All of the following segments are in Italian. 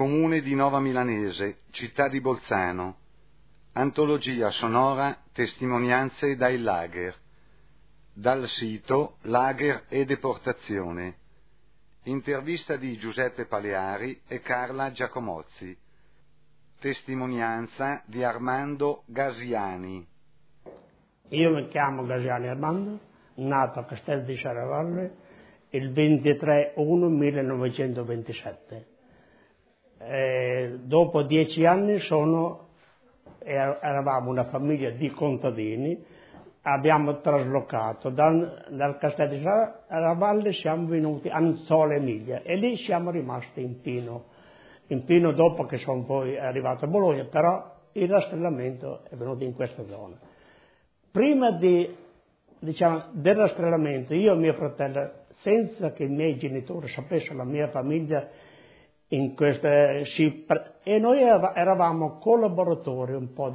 Comune di Nova Milanese, città di Bolzano. Antologia sonora Testimonianze dai lager. Dal sito Lager e Deportazione. Intervista di Giuseppe Paleari e Carla Giacomozzi. Testimonianza di Armando Gasiani. Io mi chiamo Gasiani Armando, nato a Castel di Serravalle il 23/1/1927. Dopo 10 anni eravamo una famiglia di contadini, abbiamo traslocato dal Castello di Serravalle, siamo venuti a Anzola Emilia e lì siamo rimasti in Pino dopo che sono poi arrivato a Bologna, però il rastrellamento è venuto in questa zona. Prima del rastrellamento, io e mio fratello, senza che i miei genitori sapessero, la mia famiglia, e noi eravamo collaboratori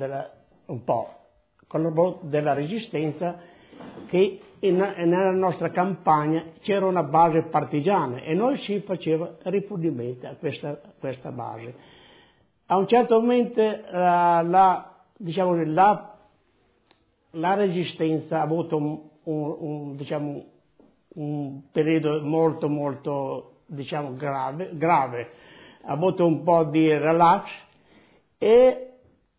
della Resistenza, che nella nostra campagna c'era una base partigiana e noi si faceva rifornimento a questa base. A un certo momento la Resistenza ha avuto un periodo molto grave, ha avuto un po' di relax e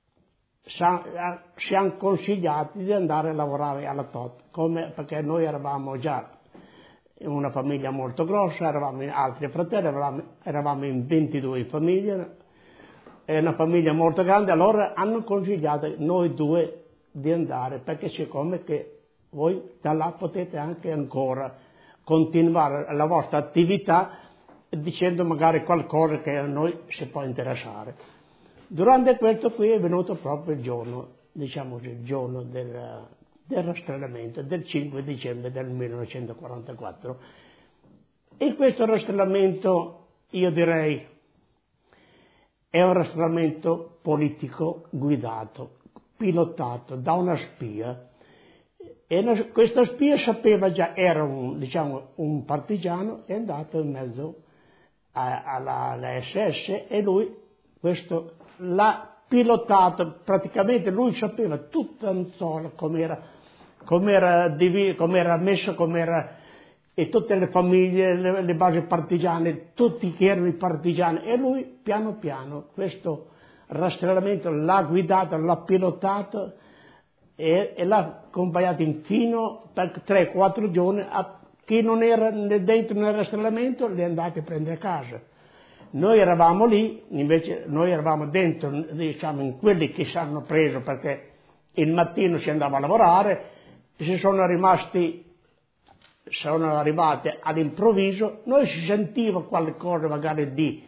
siamo consigliati di andare a lavorare alla TOT, perché noi eravamo già una famiglia molto grossa, eravamo in altri fratelli, eravamo in 22 famiglie, è una famiglia molto grande, allora hanno consigliato noi due di andare, perché siccome che voi da là potete anche ancora continuare la vostra attività dicendo magari qualcosa che a noi si può interessare. Durante questo qui è venuto proprio il giorno, il giorno del rastrellamento, del 5 dicembre del 1944. E questo rastrellamento, io direi, è un rastrellamento politico guidato, pilotato da una spia. E questa spia sapeva già, era un partigiano, è andato in mezzo alla SS e lui l'ha pilotato, praticamente lui sapeva tutta Anzola com'era messo, e tutte le famiglie, le basi partigiane, tutti che erano i partigiani, e lui piano piano questo rastrellamento l'ha guidato, l'ha pilotato e l'ha accompagnato fino per 3-4 giorni. Chi non era dentro nel rastrellamento li è andato a prendere a casa. Noi eravamo lì, invece noi eravamo dentro, in quelli che ci hanno preso, perché il mattino si andava a lavorare, sono arrivati all'improvviso, noi si sentiva qualcosa magari di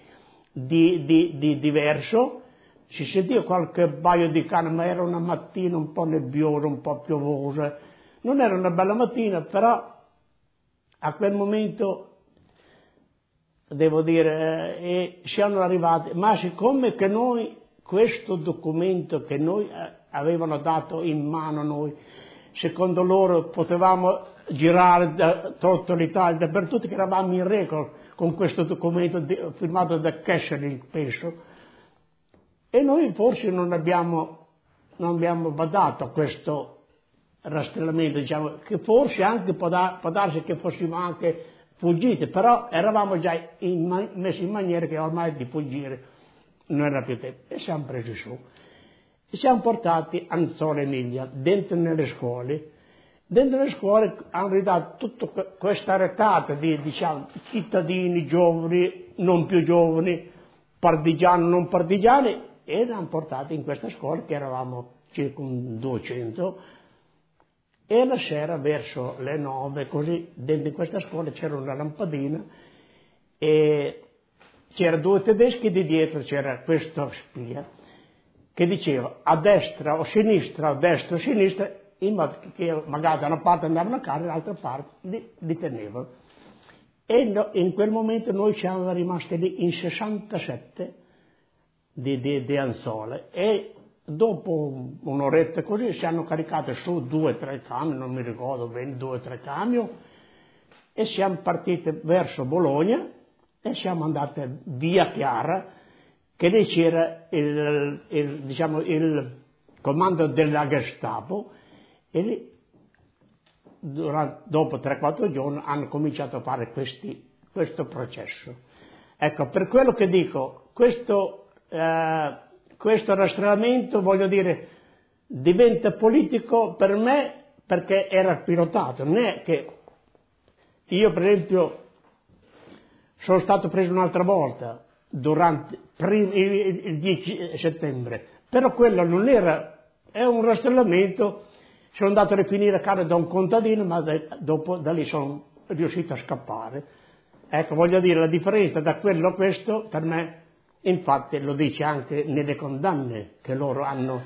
diverso, si sentiva qualche paio di cane, ma era una mattina un po' nebbiosa, un po' piovosa, non era una bella mattina, però a quel momento devo dire, siamo arrivati, ma siccome che noi, questo documento che noi avevano dato in mano noi, secondo loro potevamo girare da tutta l'Italia, dappertutto, che eravamo in regola con questo documento firmato da Kesselring, penso, e noi forse non abbiamo badato a questo rastrellamento, che forse anche può darsi che fossimo anche fuggiti, però eravamo già messi in maniera che ormai di fuggire non era più tempo, e siamo presi su e siamo portati a Anzola Emilia, dentro nelle scuole. Dentro le scuole hanno ridato tutta questa retata di cittadini giovani, non più giovani, partigiani, non partigiani, e li hanno portati in questa scuola, che eravamo circa 200, e la sera verso le 9, così, dentro questa scuola c'era una lampadina e c'era 2 tedeschi, di dietro c'era questa spia che diceva a destra o sinistra, in modo che magari da una parte andavano a casa, dall'altra parte li tenevano. E in quel momento noi siamo rimasti lì in 67 di Anzola, e dopo un'oretta così si hanno caricati su 2-3 camion, non mi ricordo bene, 2-3 camion, e siamo partiti verso Bologna e siamo andati via Chiara, che lì c'era il comando della Gestapo e lì dopo 3-4 giorni hanno cominciato a fare questo processo. Ecco, per quello che dico, questo rastrellamento, voglio dire, diventa politico per me perché era pilotato, non è che io per esempio sono stato preso un'altra volta durante il 10 settembre, però quello non era, è un rastrellamento, sono andato a rifinire a casa da un contadino, ma dopo da lì sono riuscito a scappare. Ecco, voglio dire, la differenza da quello a questo, per me, infatti lo dice anche nelle condanne che loro hanno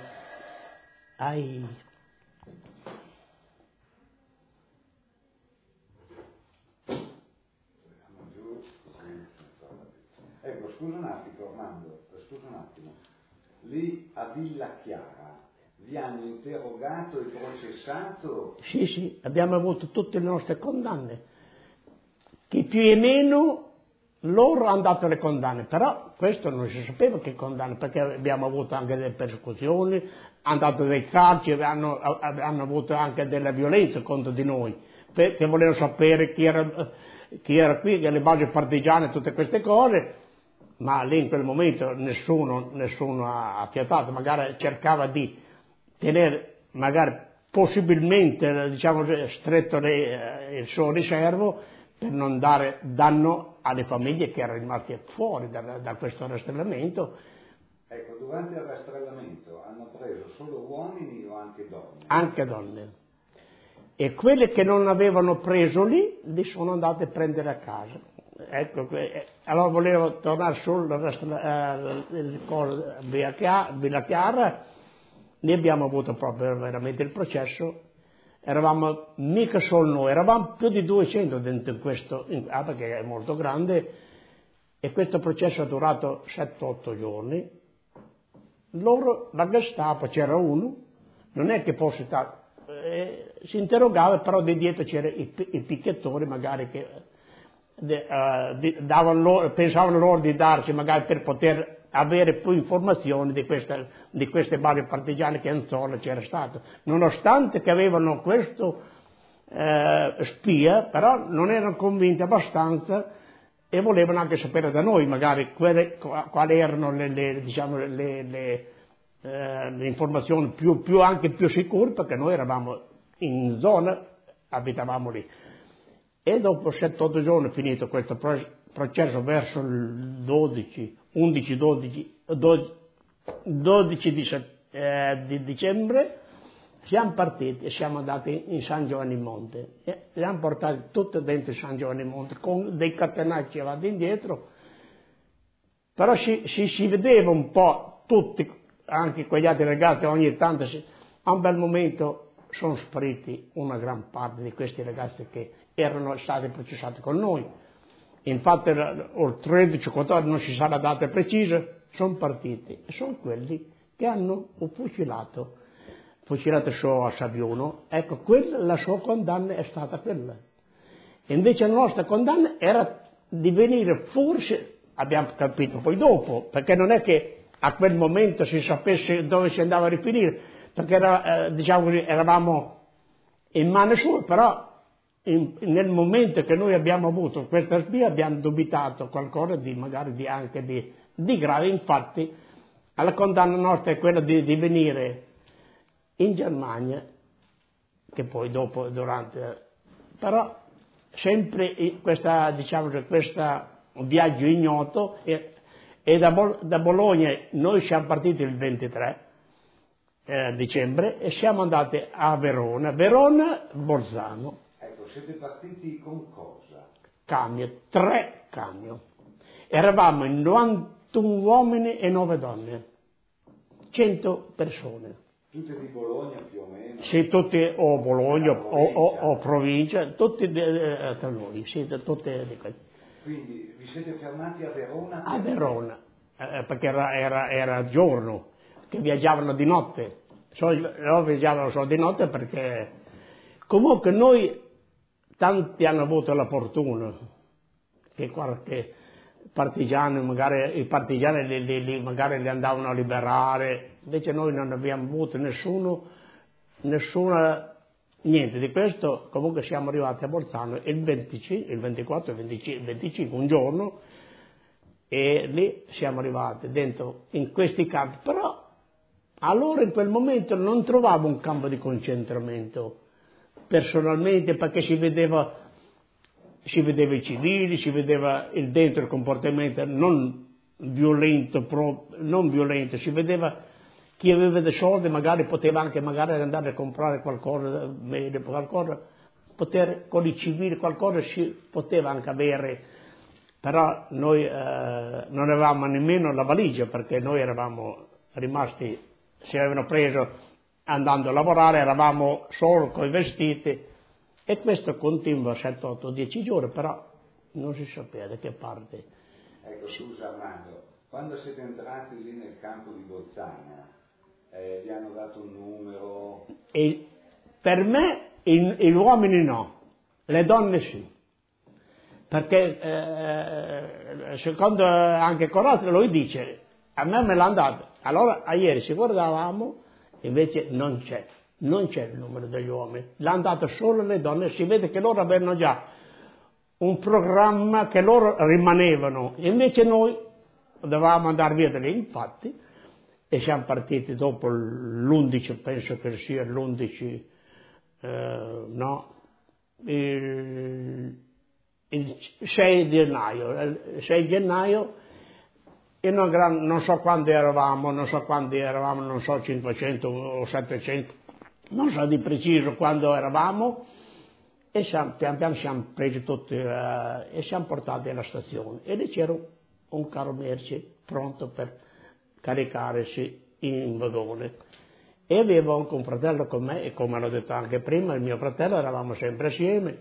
Ecco, scusa un attimo, Armando, scusa un attimo. Lì a Villa Chiara vi hanno interrogato e processato? Sì, abbiamo avuto tutte le nostre condanne. Chi più e meno, loro hanno dato le condanne, però questo non si sapeva che condanne, perché abbiamo avuto anche delle persecuzioni, hanno dato dei calci, hanno avuto anche della violenza contro di noi, perché volevano sapere chi era qui, le basi partigiane, tutte queste cose. Ma lì in quel momento nessuno ha fiatato, magari cercava di tenere, magari possibilmente, diciamo, stretto il suo riservo per non dare danno alle famiglie che erano rimaste fuori da questo rastrellamento. Ecco, durante il rastrellamento hanno preso solo uomini o anche donne? Anche donne. E quelle che non avevano preso li sono andate a prendere a casa. Ecco, allora volevo tornare sul Villa Chiara, ne abbiamo avuto proprio veramente il processo, eravamo mica solo noi, eravamo più di 200 dentro questo, perché è molto grande, e questo processo è durato 7-8 giorni. Loro, la Gestapo, c'era uno, non è che fosse stato, si interrogava, però di dietro c'erano i picchettori magari che pensavano loro di darsi magari per poter avere più informazioni di queste basi partigiane che in zona c'era stato, nonostante che avevano questo spia, però non erano convinti abbastanza e volevano anche sapere da noi magari quali erano le informazioni anche più sicure, perché noi eravamo in zona, abitavamo lì. E dopo 7-8 giorni finito questo processo, verso il 12 di dicembre, siamo partiti e siamo andati in San Giovanni Monte. E li hanno portati tutti dentro San Giovanni Monte con dei catenacci avanti e indietro, però si vedeva un po' tutti, anche quegli altri ragazzi, ogni tanto a un bel momento sono spariti una gran parte di questi ragazzi che erano stati processati con noi. Infatti il 13-14 non si sa la data precisa, sono partiti e sono quelli che hanno fucilato a Saviano. Ecco, la sua condanna è stata quella. E invece la nostra condanna era di venire, forse abbiamo capito poi dopo, perché non è che a quel momento si sapesse dove si andava a rifinire, perché diciamo così, eravamo in mano sua, però nel momento che noi abbiamo avuto questa spia abbiamo dubitato qualcosa magari anche di grave. Infatti la condanna nostra è quella di venire in Germania, che poi dopo, però sempre questo viaggio ignoto, e da Bologna noi siamo partiti il 23 dicembre e siamo andati a Verona, Bolzano. Ecco, siete partiti con cosa? 3 camion. Eravamo in 91 uomini e 9 donne, 100 persone. Tutte di Bologna più o meno? Sì, tutti o Bologna o provincia, tutti tra noi, sì, tutte di quelli. Quindi vi siete fermati a Verona? A Verona, perché era giorno, che viaggiavano di notte. Loro viaggiavano solo di notte perché comunque tanti hanno avuto la fortuna che partigiani, magari i partigiani magari li andavano a liberare, invece noi non abbiamo avuto nessuna, niente di questo. Comunque siamo arrivati a Bolzano il 24, il 25, un giorno, e lì siamo arrivati dentro in questi campi, però allora in quel momento non trovavo un campo di concentramento personalmente, perché si vedeva i civili, si vedeva dentro il comportamento non violento, si vedeva chi aveva dei soldi, magari poteva anche andare a comprare qualcosa, con i civili qualcosa si poteva anche avere, però noi non avevamo nemmeno la valigia, perché noi eravamo rimasti, ci avevano preso andando a lavorare, eravamo solo con i vestiti. E questo continua 7, 8, 10 giorni, però non si sapeva da che parte. Ecco, scusa Armando, quando siete entrati lì nel campo di Bolzano, vi hanno dato un numero? E per me gli uomini no, le donne sì. Perché secondo anche Corazza lui dice, a me l'hanno dato. Allora a ieri ci guardavamo, invece non c'è il numero degli uomini, l'hanno dato solo le donne. Si vede che loro avevano già un programma, che loro rimanevano, invece noi dovevamo andare via da lì, infatti, e siamo partiti dopo l'11, penso che sia l'11, il 6 gennaio, non so quando eravamo, non so 500 o 700, non so di preciso quando eravamo, e pian piano siamo presi tutti e siamo portati alla stazione, e lì c'era un carro merci pronto per caricarsi in vagone, e avevo anche un fratello con me, e come l'ho detto anche prima, il mio fratello, eravamo sempre assieme,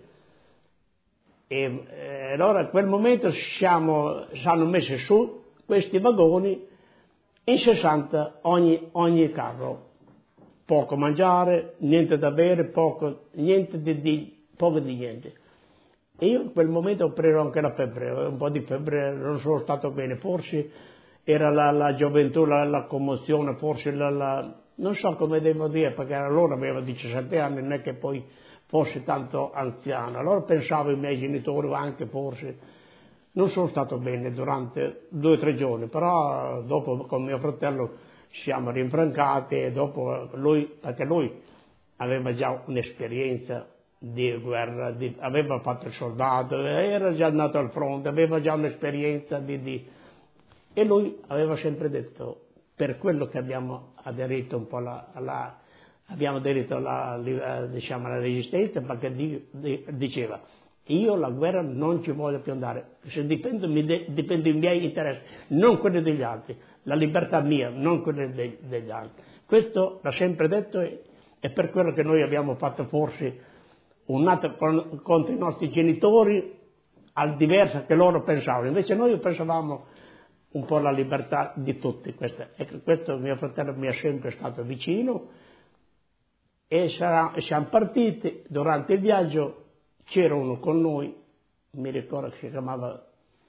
e allora in quel momento ci hanno messi su questi vagoni in 60 ogni carro. Poco mangiare, niente da bere, poco di niente. E io in quel momento ho preso anche la febbre, un po' di febbre, non sono stato bene, forse era la gioventù, la commozione, forse non so come devo dire, perché allora avevo 17 anni, non è che poi fosse tanto anziano. Allora pensavo ai miei genitori, anche forse non sono stato bene durante 2 o 3 giorni, però dopo con mio fratello ci siamo rinfrancati, e dopo perché lui aveva già un'esperienza di guerra, aveva fatto il soldato, era già andato al fronte, aveva già un'esperienza e lui aveva sempre detto, per quello che abbiamo aderito un po' abbiamo aderito alla resistenza, perché diceva, io la guerra non ci voglio più andare, se dipendo i miei interessi, non quelli degli altri, la libertà mia, non quella degli altri. Questo l'ha sempre detto, e per quello che noi abbiamo fatto forse un atto contro i nostri genitori, al diverso che loro pensavano. Invece noi pensavamo un po' alla libertà di tutti. Questo mio fratello mi è sempre stato vicino, e siamo partiti. Durante il viaggio c'era uno con noi, mi ricordo che si chiamava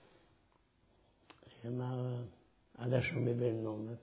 adesso non mi viene il nome,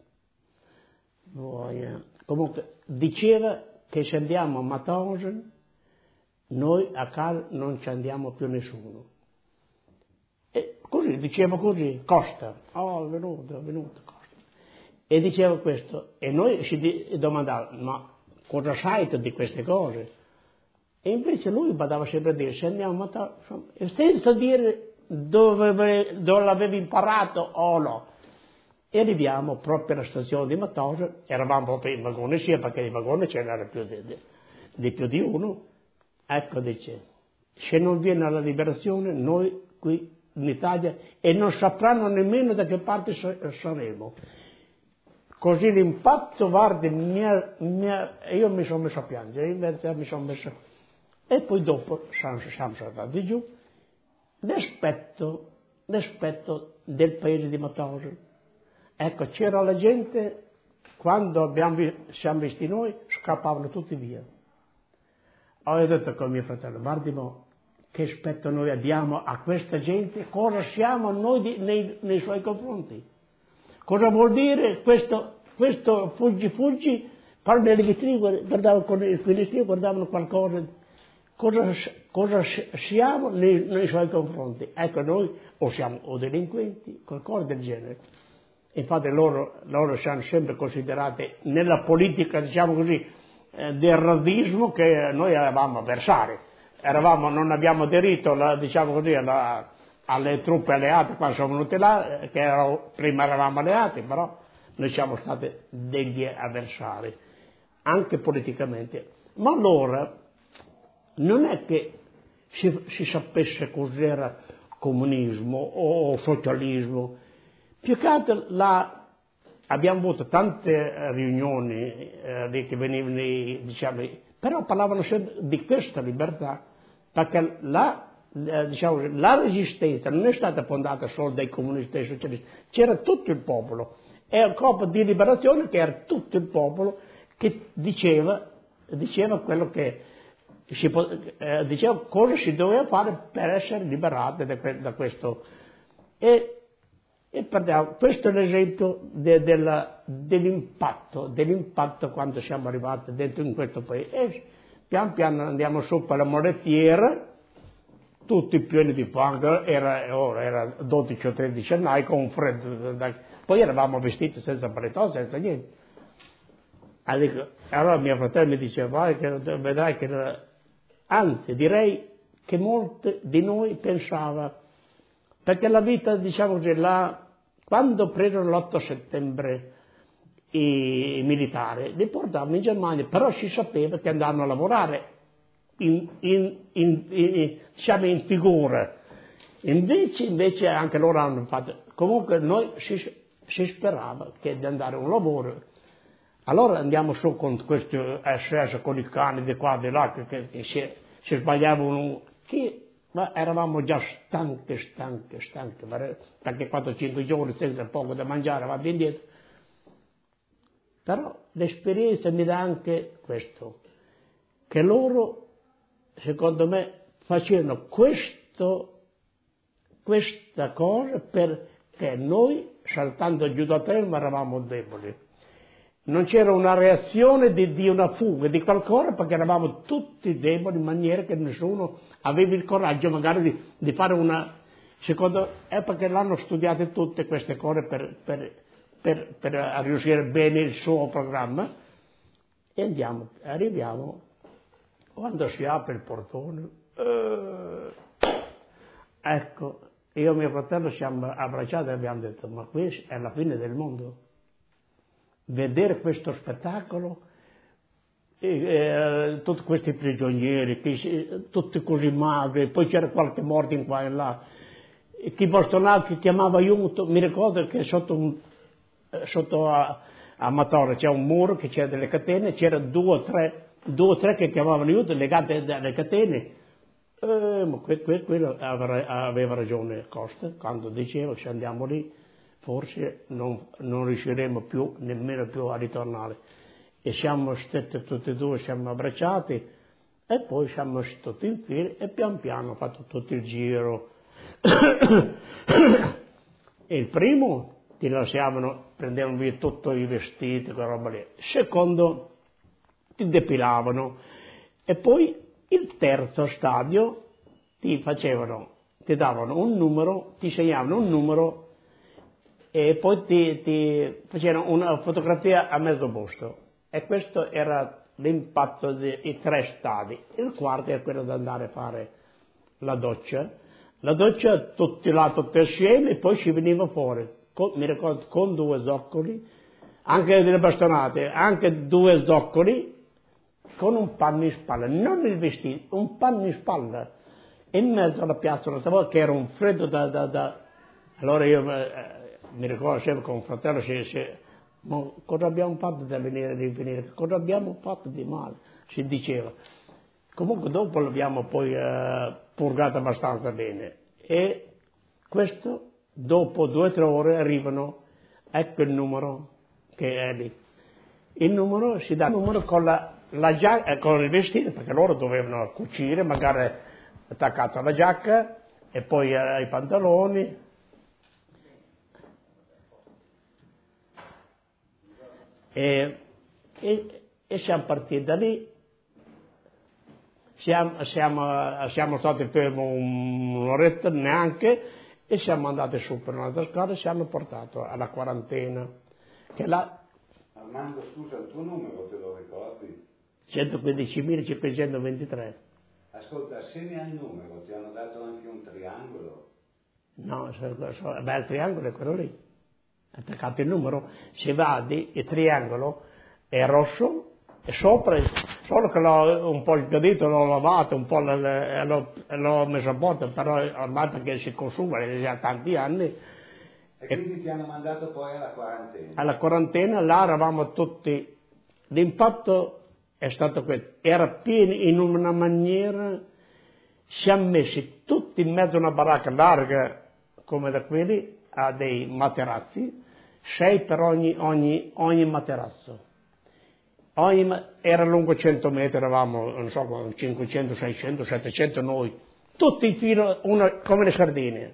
comunque diceva che se andiamo a Mauthausen noi a casa non ci andiamo più nessuno, e così diceva così, Costa, è venuto Costa, e diceva questo, e noi ci domandavamo, ma cosa sai tu di queste cose? E invece lui badava sempre a dire, se andiamo a Mauthausen, senza dire dove l'avevi imparato o no. E arriviamo proprio alla stazione di Mauthausen, eravamo proprio in vagone, sia perché in vagone c'era più di uno. Ecco, dice, se non viene alla liberazione, noi qui in Italia, e non sapranno nemmeno da che parte saremo. Così l'impatto, guardi, io mi sono messo a piangere, e poi dopo siamo saltati giù, l'aspetto del paese di Mauthausen. Ecco, c'era la gente, quando siamo visti noi, scappavano tutti via. Ho detto con mio fratello, guardi, che aspetto noi abbiamo a questa gente, cosa siamo noi nei suoi confronti. Cosa vuol dire questo fuggi, quando nelle vetrine guardavano con il finestrino, guardavano qualcosa, cosa siamo nei suoi confronti. Ecco, noi o siamo o delinquenti, qualcosa del genere. Infatti loro si hanno sempre considerate nella politica, diciamo così, del razzismo che noi eravamo avversari. Non abbiamo aderito, diciamo così, alle truppe alleate quando sono venute là, prima eravamo alleati, però noi siamo stati degli avversari, anche politicamente. Ma allora non è che si sapesse cos'era comunismo o socialismo, più che altro abbiamo avuto tante riunioni che venivano, diciamo, però parlavano sempre di questa libertà, perché la resistenza non è stata fondata solo dai comunisti e dai socialisti, c'era tutto il popolo, è un corpo di liberazione che era tutto il popolo che diceva quello che diceva cosa si doveva fare per essere liberati da questo. E questo è l'esempio dell'impatto quando siamo arrivati dentro in questo paese. E pian piano andiamo su per la morettiera, tutti pieni di fango, era 12 o 13 anni con un freddo, poi eravamo vestiti senza paletò, senza niente. Allora mio fratello mi diceva, vedrai che, anzi direi che molti di noi pensava, perché la vita, diciamo così, quando presero l'8 settembre i militari, li portavano in Germania, però si sapeva che andavano a lavorare diciamo in figura. Invece anche loro hanno fatto, comunque noi si sperava che di andare a un lavoro. Allora andiamo su con questi SS, con i cani di qua e di là, che si sbagliavano, ma eravamo già stanchi, perché 4-5 giorni senza poco da mangiare, va ben dietro. Però l'esperienza mi dà anche questo, che loro, secondo me, facevano questa cosa perché noi, saltando giù da terra, eravamo deboli. Non c'era una reazione di una fuga, di qualcosa, perché eravamo tutti deboli in maniera che nessuno aveva il coraggio magari di fare una... è perché l'hanno studiate tutte queste cose per riuscire bene il suo programma. E arriviamo, quando si apre il portone, ecco, io e mio fratello siamo abbracciati e abbiamo detto, ma qui è la fine del mondo. Vedere questo spettacolo, tutti questi prigionieri, tutti così magri, poi c'era qualche morto in qua e là, chi bastonava, chi chiamava aiuto. Mi ricordo che sotto a Matore c'è un muro, che c'era delle catene, c'era due o tre che chiamavano aiuto, legate dalle catene. Ma quello aveva ragione Costa, quando diceva che se andiamo lì forse non riusciremo più, nemmeno più a ritornare. E siamo stati tutti e due, siamo abbracciati, e poi siamo stati in fila e pian piano ho fatto tutto il giro. E il primo ti lasciavano, prendevano via tutti i vestiti, quella roba lì. Il secondo ti depilavano. E poi il terzo stadio ti davano un numero, ti segnavano un numero, e poi ti facevano una fotografia a mezzo busto. E questo era l'impatto dei 3 stadi. Il quarto è quello di andare a fare la doccia. La doccia tutti là, tutti assieme, e poi si veniva fuori, mi ricordo, con 2 zoccoli, anche delle bastonate, anche 2 zoccoli, con un panno in spalla, non il vestito, un panno in spalla, in mezzo alla piazza della Savoia, che era un freddo Allora io mi ricordo sempre con un fratello, ma cosa abbiamo fatto da venire, cosa abbiamo fatto di male, si diceva. Comunque dopo l'abbiamo poi purgato abbastanza bene, e questo dopo 2 o 3 ore arrivano, ecco il numero che è lì. Il numero si dà il numero con con il vestito, perché loro dovevano cucire, magari attaccato alla giacca e poi ai pantaloni. E siamo partiti da lì, siamo stati fermi un'oretta neanche e siamo andati su per un'altra scala e ci hanno portato alla quarantena. Che là, Armando, scusa, il tuo numero te lo ricordi? 115.523. Ascolta, assieme al numero ti hanno dato anche un triangolo? No, il triangolo è quello lì. Attaccato il numero, se vedi il triangolo è rosso e sopra, solo che l'ho un po' sgradito, l'ho lavato, un po' l'ho messo a botta, però ormai perché si consuma, è già tanti anni. E quindi ti hanno mandato poi alla quarantena? Alla quarantena, là eravamo tutti, l'impatto è stato questo, era pieno in una maniera, siamo messi tutti in mezzo a una baracca larga come da quelli, a dei materassi, 6 per ogni materasso. Era lungo 100 metri, eravamo, non so, 500, 600, 700 noi, tutti in filo, come le sardine.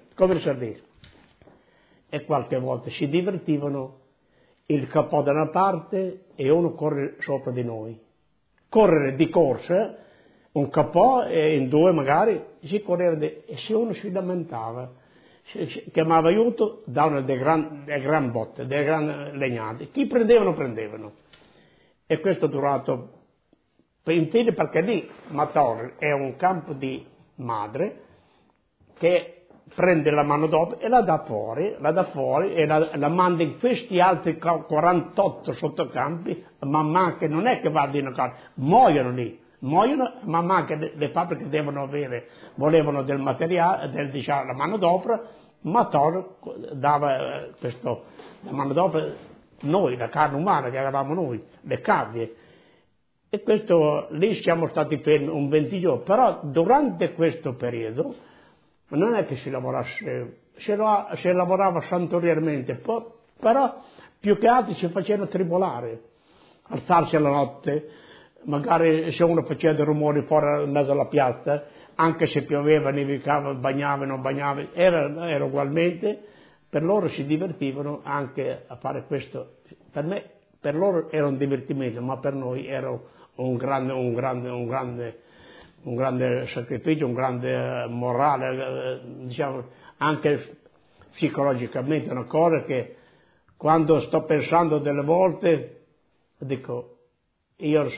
E qualche volta si divertivano, il capo da una parte e uno corre sopra di noi. Correre di corsa, un capo e in due magari, si correva e se uno si lamentava, chiamava aiuto, davano delle gran botte, delle gran legnate. Chi prendevano. E questo è durato in fine perché lì Mator è un campo di madre che prende la manodopera e la dà fuori e la manda in questi altri 48 sottocampi, man mano che non è che vanno in casa, muoiono lì. Man mano che le fabbriche volevano del materiale, la manodopera, Mator dava la manodopera, noi, la carne umana che eravamo noi, le cavie. E questo, lì siamo stati fermi un 20 giorni, però durante questo periodo non è che si lavorasse, si lavorava santorialmente, però più che altro si faceva tribolare, alzarsi alla notte, magari se uno faceva dei rumori fuori in mezzo alla piazza, anche se pioveva, nevicava, bagnava, non bagnava, era ugualmente, per loro si divertivano anche a fare questo. Per loro era un divertimento, ma per noi era un grande sacrificio, un grande morale, diciamo, anche psicologicamente, una cosa che quando sto pensando delle volte dico, io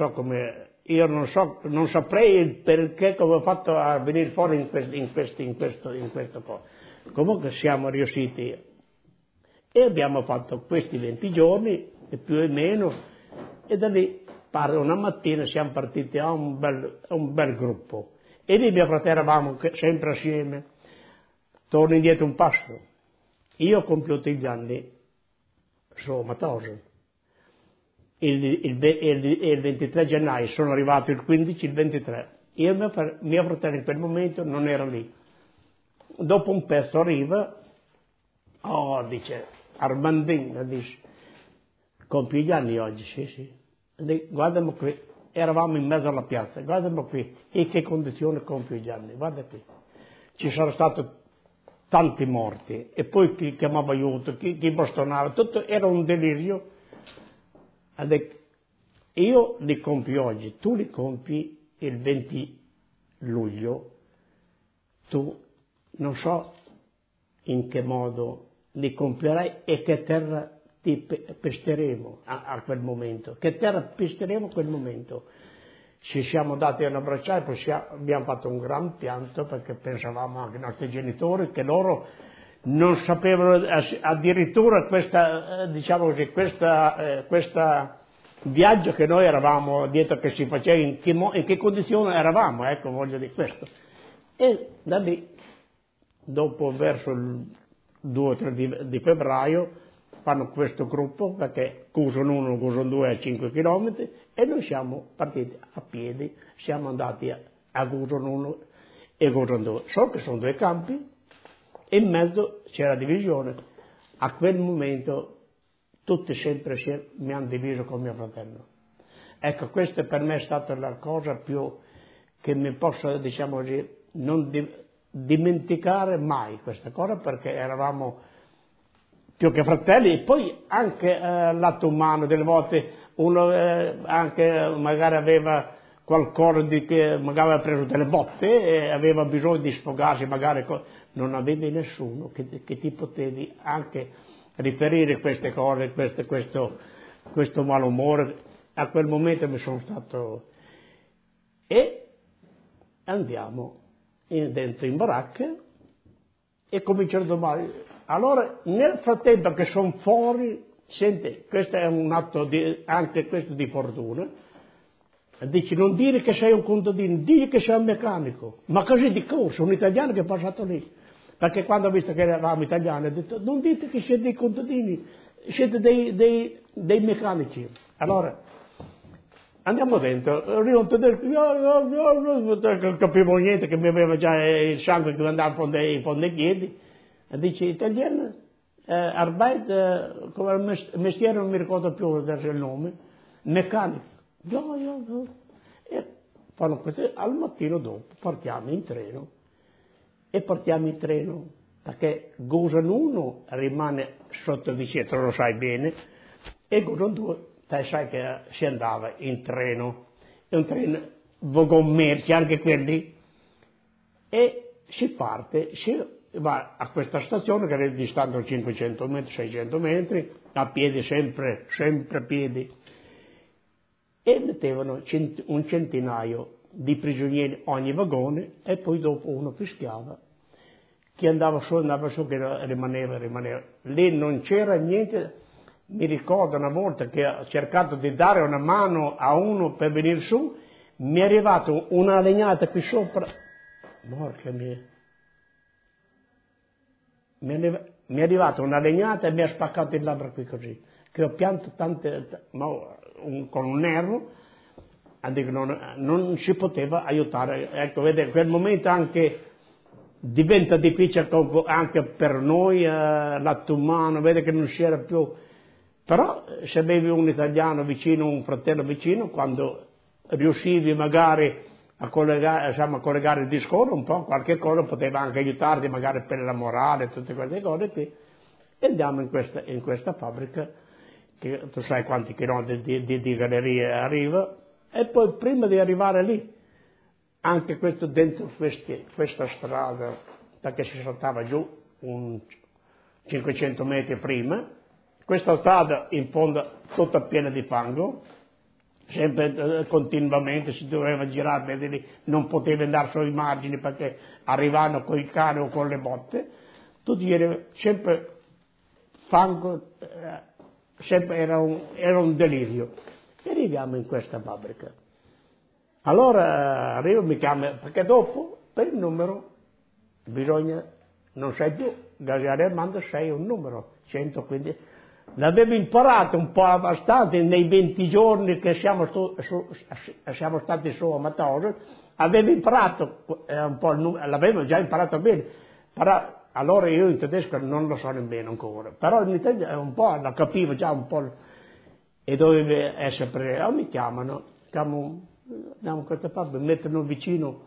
non saprei il perché come ho fatto a venire fuori in questo cosa. Comunque siamo riusciti e abbiamo fatto questi 20 giorni e più o meno, e da lì una mattina siamo partiti a un bel gruppo e lì mio fratello eravamo sempre assieme. Torno indietro un passo, io ho compiuto gli anni su Matoso il 23 gennaio, sono arrivato il 15, il 23, io e mio fratello in quel momento non era lì. Dopo un pezzo arriva, dice Armandino, dice, compie gli anni oggi, sì. Guardami qui, eravamo in mezzo alla piazza, guardami qui, in che condizione compio gli anni, guarda qui. Ci sono stati tanti morti, e poi chi chiamava aiuto, chi bastonava, tutto era un delirio. Io li compio oggi, tu li compi il 20 luglio, tu non so in che modo li compierai e che terra ti pesteremo a quel momento, che terra pesteremo a quel momento. Ci siamo dati un abbracciare, poi abbiamo fatto un gran pianto perché pensavamo anche ai nostri genitori che loro non sapevano addirittura questa viaggio che noi eravamo dietro che si faceva, in che condizione eravamo, ecco, voglio dire questo. E da lì, dopo verso il 2 o 3 di febbraio, fanno questo gruppo, perché Cuson 1 e Cuson 2 a 5 km, e noi siamo partiti a piedi, siamo andati a Cuson 1 e Cuson 2. So che sono 2 campi, e in mezzo c'era divisione. A quel momento tutti sempre mi hanno diviso con mio fratello. Ecco, questa per me è stata la cosa più che mi possa, diciamo così, non dimenticare mai questa cosa, perché eravamo più che fratelli. E poi anche l'atto umano, delle volte uno anche magari aveva qualcosa di che magari aveva preso delle botte e aveva bisogno di sfogarsi, magari non avevi nessuno che ti potevi anche riferire queste cose, questo malumore. A quel momento mi sono stato, e andiamo dentro in baracca e cominciano a domandare. Allora nel frattempo che sono fuori, senti, questo è un atto anche questo di fortuna, dici non dire che sei un contadino, dire che sei un meccanico, ma così di corso, un italiano che è passato lì, perché quando ho visto che eravamo italiani ho detto non dite che siete dei contadini, siete dei meccanici. Allora andiamo dentro, arriva un tedesco, non capivo niente, che mi aveva già il sangue che mi andava in fondo ai piedi, e dice italiano, Arbeit, come il mestiere non mi ricordo più il nome, meccanico. E fanno questo, al mattino dopo partiamo in treno, perché Gosan 1 rimane sotto Viceto, lo sai bene, e Gosan 2, te sai che si andava in treno, è un treno vagon merci anche quelli, e si parte, si va a questa stazione che era distante 500 metri, 600 metri, a piedi, sempre a piedi, e mettevano un centinaio di prigionieri ogni vagone, e poi dopo uno fischiava, chi andava su che rimaneva. Lì non c'era niente. Mi ricordo una volta che ho cercato di dare una mano a uno per venire su, mi è arrivata una legnata qui sopra, porca mia, mi è arrivata una legnata e mi ha spaccato il labbro qui così, che ho pianto con un nervo, e dico, non si poteva aiutare. Ecco, vede, in quel momento anche diventa difficile anche per noi, l'atto umano, vede che non si era più. Però se avevi un italiano vicino, un fratello vicino, quando riuscivi magari a collegare il discorso un po', qualche cosa poteva anche aiutarti, magari per la morale, tutte queste cose, e andiamo in questa fabbrica, che tu sai quanti chilometri di gallerie arriva, e poi prima di arrivare lì, anche questo dentro questa strada, perché si saltava giù 500 metri prima, questa strada in fondo tutta piena di fango, sempre continuamente si doveva girare, lì, non poteva andare sui margini perché arrivavano con il cane o con le botte, sempre fango, sempre era un delirio. E arriviamo in questa fabbrica. Allora arrivo, mi chiama, perché dopo per il numero bisogna, non sei più Gagliardi Armando, sei un numero, 115. L'avevo imparato un po' abbastanza nei 20 giorni che siamo stati su a Matoggio, avevo imparato un po' il numero, l'avevo già imparato bene, però allora io in tedesco non lo so nemmeno ancora, però in italiano un po' lo capivo già un po', e doveva essere, mi chiamano andiamo a questa parte, mi mettono vicino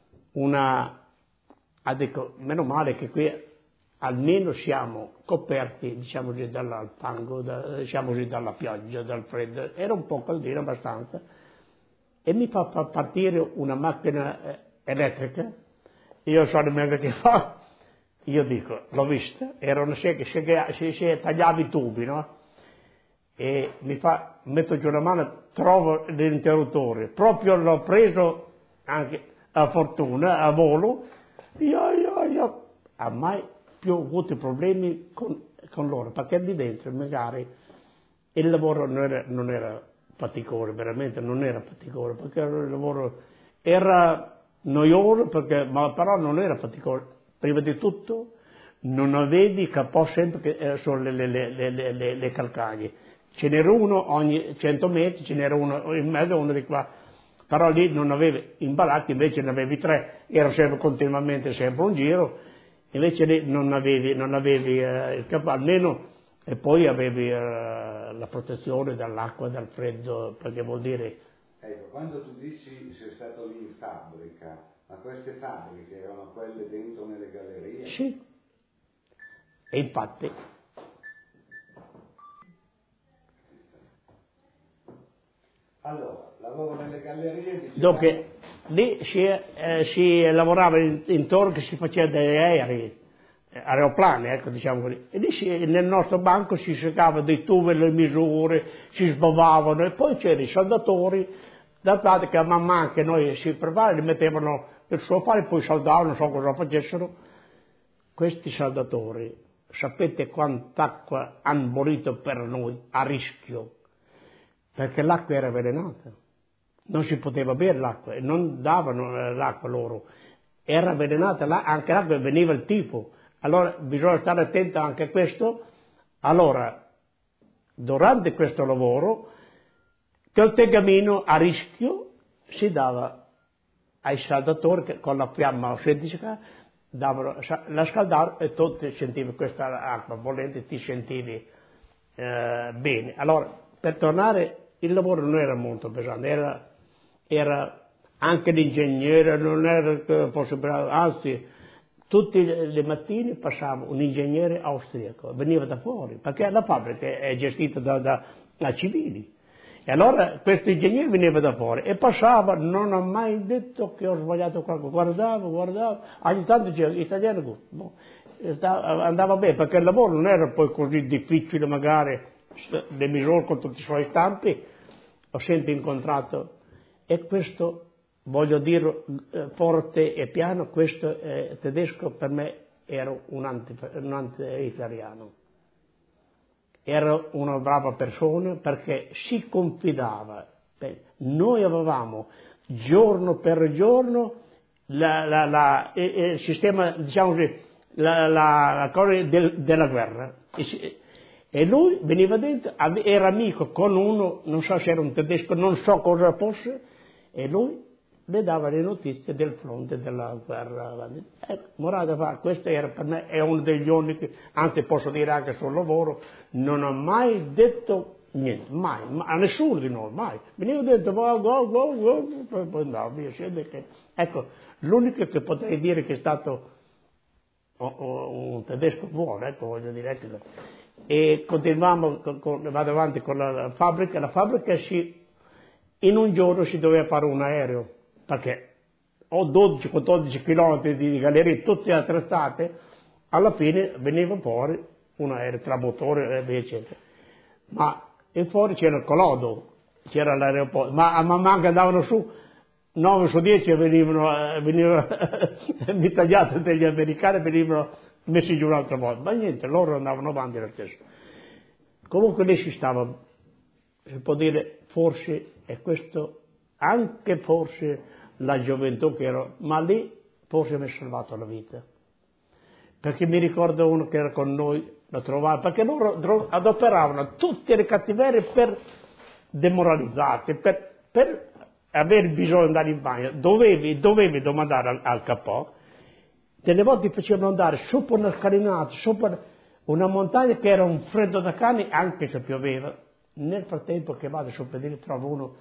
dico, meno male che qui almeno siamo coperti, diciamo così, dal fango, diciamo così, dalla pioggia, dal freddo, era un po' caldino abbastanza, e mi fa partire una macchina elettrica, io so nemmeno che fa, io dico, l'ho vista, era una serie che si tagliava i tubi, no? E metto giù la mano, trovo l'interruttore, proprio l'ho preso anche a fortuna, a volo, io ha mai più avuto problemi con loro, perché lì dentro magari il lavoro non era faticoso, veramente non era faticoso, perché il lavoro era noioso, però non era faticoso. Prima di tutto non avevi capò sempre che sono le calcaglie, ce n'era uno ogni 100 metri, ce n'era uno in mezzo, uno di qua, però lì non avevi imbaracchi, invece ne avevi 3, era sempre continuamente un giro. Invece lì non avevi il capo, almeno, e poi avevi la protezione dall'acqua, dal freddo, perché vuol dire... Ecco, quando tu dici sei stato lì in fabbrica, Ma queste fabbriche erano quelle dentro nelle gallerie? Sì. E infatti allora, lavoro nelle gallerie di dopo lì si lavorava intorno, che si faceva degli aerei, aeroplani, ecco, diciamo così. E lì nel nostro banco si cercava dei tubi, le misure, si sbavavano, e poi c'erano i soldatori, da pratica man mano che noi si preparavano, li mettevano per sofà, poi soldavano, non so cosa facessero. Questi soldatori, sapete quant'acqua hanno bollito per noi, a rischio, perché l'acqua era avvelenata. Non si poteva bere l'acqua, e non davano l'acqua loro. Era avvelenata, anche l'acqua veniva il tifo. Allora bisogna stare attenti anche a questo. Allora, durante questo lavoro, quel tegamino a rischio si dava ai saldatori che con la fiamma autentica davano la scaldare e tu ti sentivi questa acqua bollente, ti sentivi bene. Allora, per tornare, il lavoro non era molto pesante, era anche l'ingegnere, non era che fosse bravo, anzi, tutte le mattine passava un ingegnere austriaco, veniva da fuori, perché la fabbrica è gestita da civili. E allora questo ingegnere veniva da fuori e passava, non ha mai detto che ho sbagliato qualcosa, guardavo, ogni tanto diceva italiano, andava bene, perché il lavoro non era poi così difficile, magari le misure con tutti i suoi stampi, ho sempre incontrato, e questo, voglio dire forte e piano, questo tedesco per me era un anti-italiano. Era una brava persona perché si confidava. Noi avevamo giorno per giorno il sistema, diciamo così, la cosa della guerra. E lui veniva dentro, era amico con uno, non so se era un tedesco, non so cosa fosse, e lui le dava le notizie del fronte della guerra. Morata fa, questo era per me, è uno degli unici, anzi posso dire anche sul lavoro, non ho mai detto niente, mai, a nessuno di noi, mai. Veniva detto, poi andava via, ecco, l'unico che potrei dire che è stato un tedesco buono, ecco, voglio dire, ecco. E continuiamo, vado avanti con la fabbrica in un giorno si doveva fare un aereo, perché ho 12-14 km di gallerie tutte attrezzate, alla fine veniva fuori un aereo tra motore e eccetera. Ma e fuori c'era il Colodo, c'era l'aeroporto, ma man mano che andavano su, 9 su 10 venivano mitragliati dagli americani, venivano messi giù un'altra volta, ma niente, loro andavano avanti lo stesso. Comunque lì si stava, si può dire, forse, e questo anche forse la gioventù che ero, ma lì forse mi ha salvato la vita. Perché mi ricordo uno che era con noi, lo trovava, perché loro adoperavano tutte le cattiverie per demoralizzarti, per avere bisogno di andare in bagno. Dovevi domandare al capo, delle volte ti facevano andare su per una scalinata, su per una montagna che era un freddo da cane, anche se pioveva. Nel frattempo che vado su per dire, trovo uno,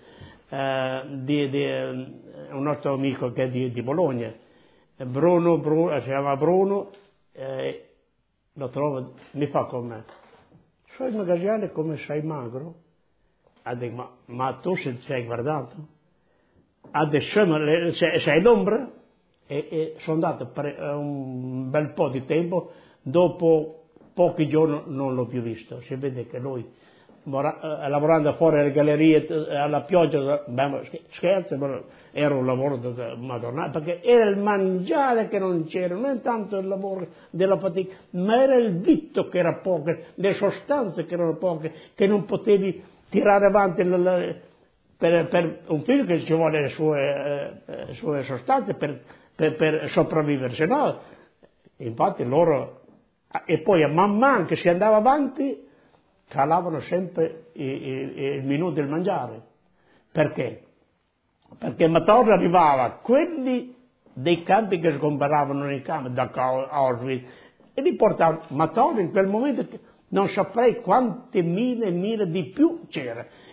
un nostro amico che è di Bologna, Bruno, si chiama Bruno, lo trovo, mi fa con me, sai Magasiane come sei magro? Ha detto, ma tu sei guardato? Ha detto, sei l'ombra? E sono andato per un bel po' di tempo, dopo pochi giorni non l'ho più visto. Si vede che lui, lavorando fuori alle gallerie, alla pioggia, scherzo, era un lavoro madornale, perché era il mangiare che non c'era, non è tanto il lavoro della fatica, ma era il vitto che era poco, le sostanze che erano poche, che non potevi tirare avanti per un figlio che ci vuole le sue sostanze per sopravvivere, se no, infatti loro, e poi man mano che si andava avanti, calavano sempre il menù del mangiare. Perché? Perché Matorra arrivava quelli dei campi che sgomberavano nei campi, da Auschwitz, e li portavano. Matorra in quel momento, non saprei quante mille di più c'era.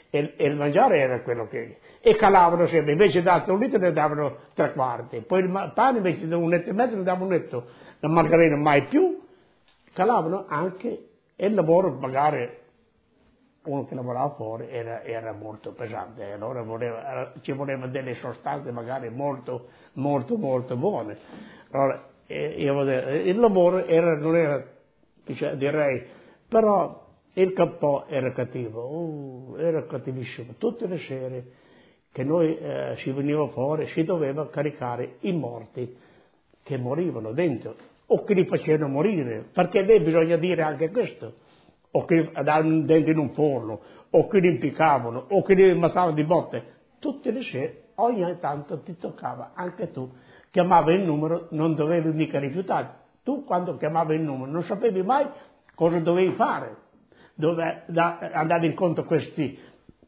e il mangiare era quello che... E calavano sempre, invece da un litro ne davano 3/4, poi il pane invece da 1,5 ne davano 1 etto, la margarina mai più, calavano anche, e il lavoro magari uno che lavorava fuori era molto pesante, e allora ci voleva delle sostanze magari molto buone. Allora, il lavoro non era, direi, però il cappò era cattivo, era cattivissimo. Tutte le sere che noi si veniva fuori si doveva caricare i morti che morivano dentro, o che li facevano morire, perché lì bisogna dire anche questo, o che andavano dentro in un forno, o che li impiccavano, o che li ammazzavano di botte. Tutte le sere, ogni tanto ti toccava, anche tu, chiamavi il numero, non dovevi mica rifiutare. Tu quando chiamavi il numero non sapevi mai cosa dovevi fare, dove andare incontro a questi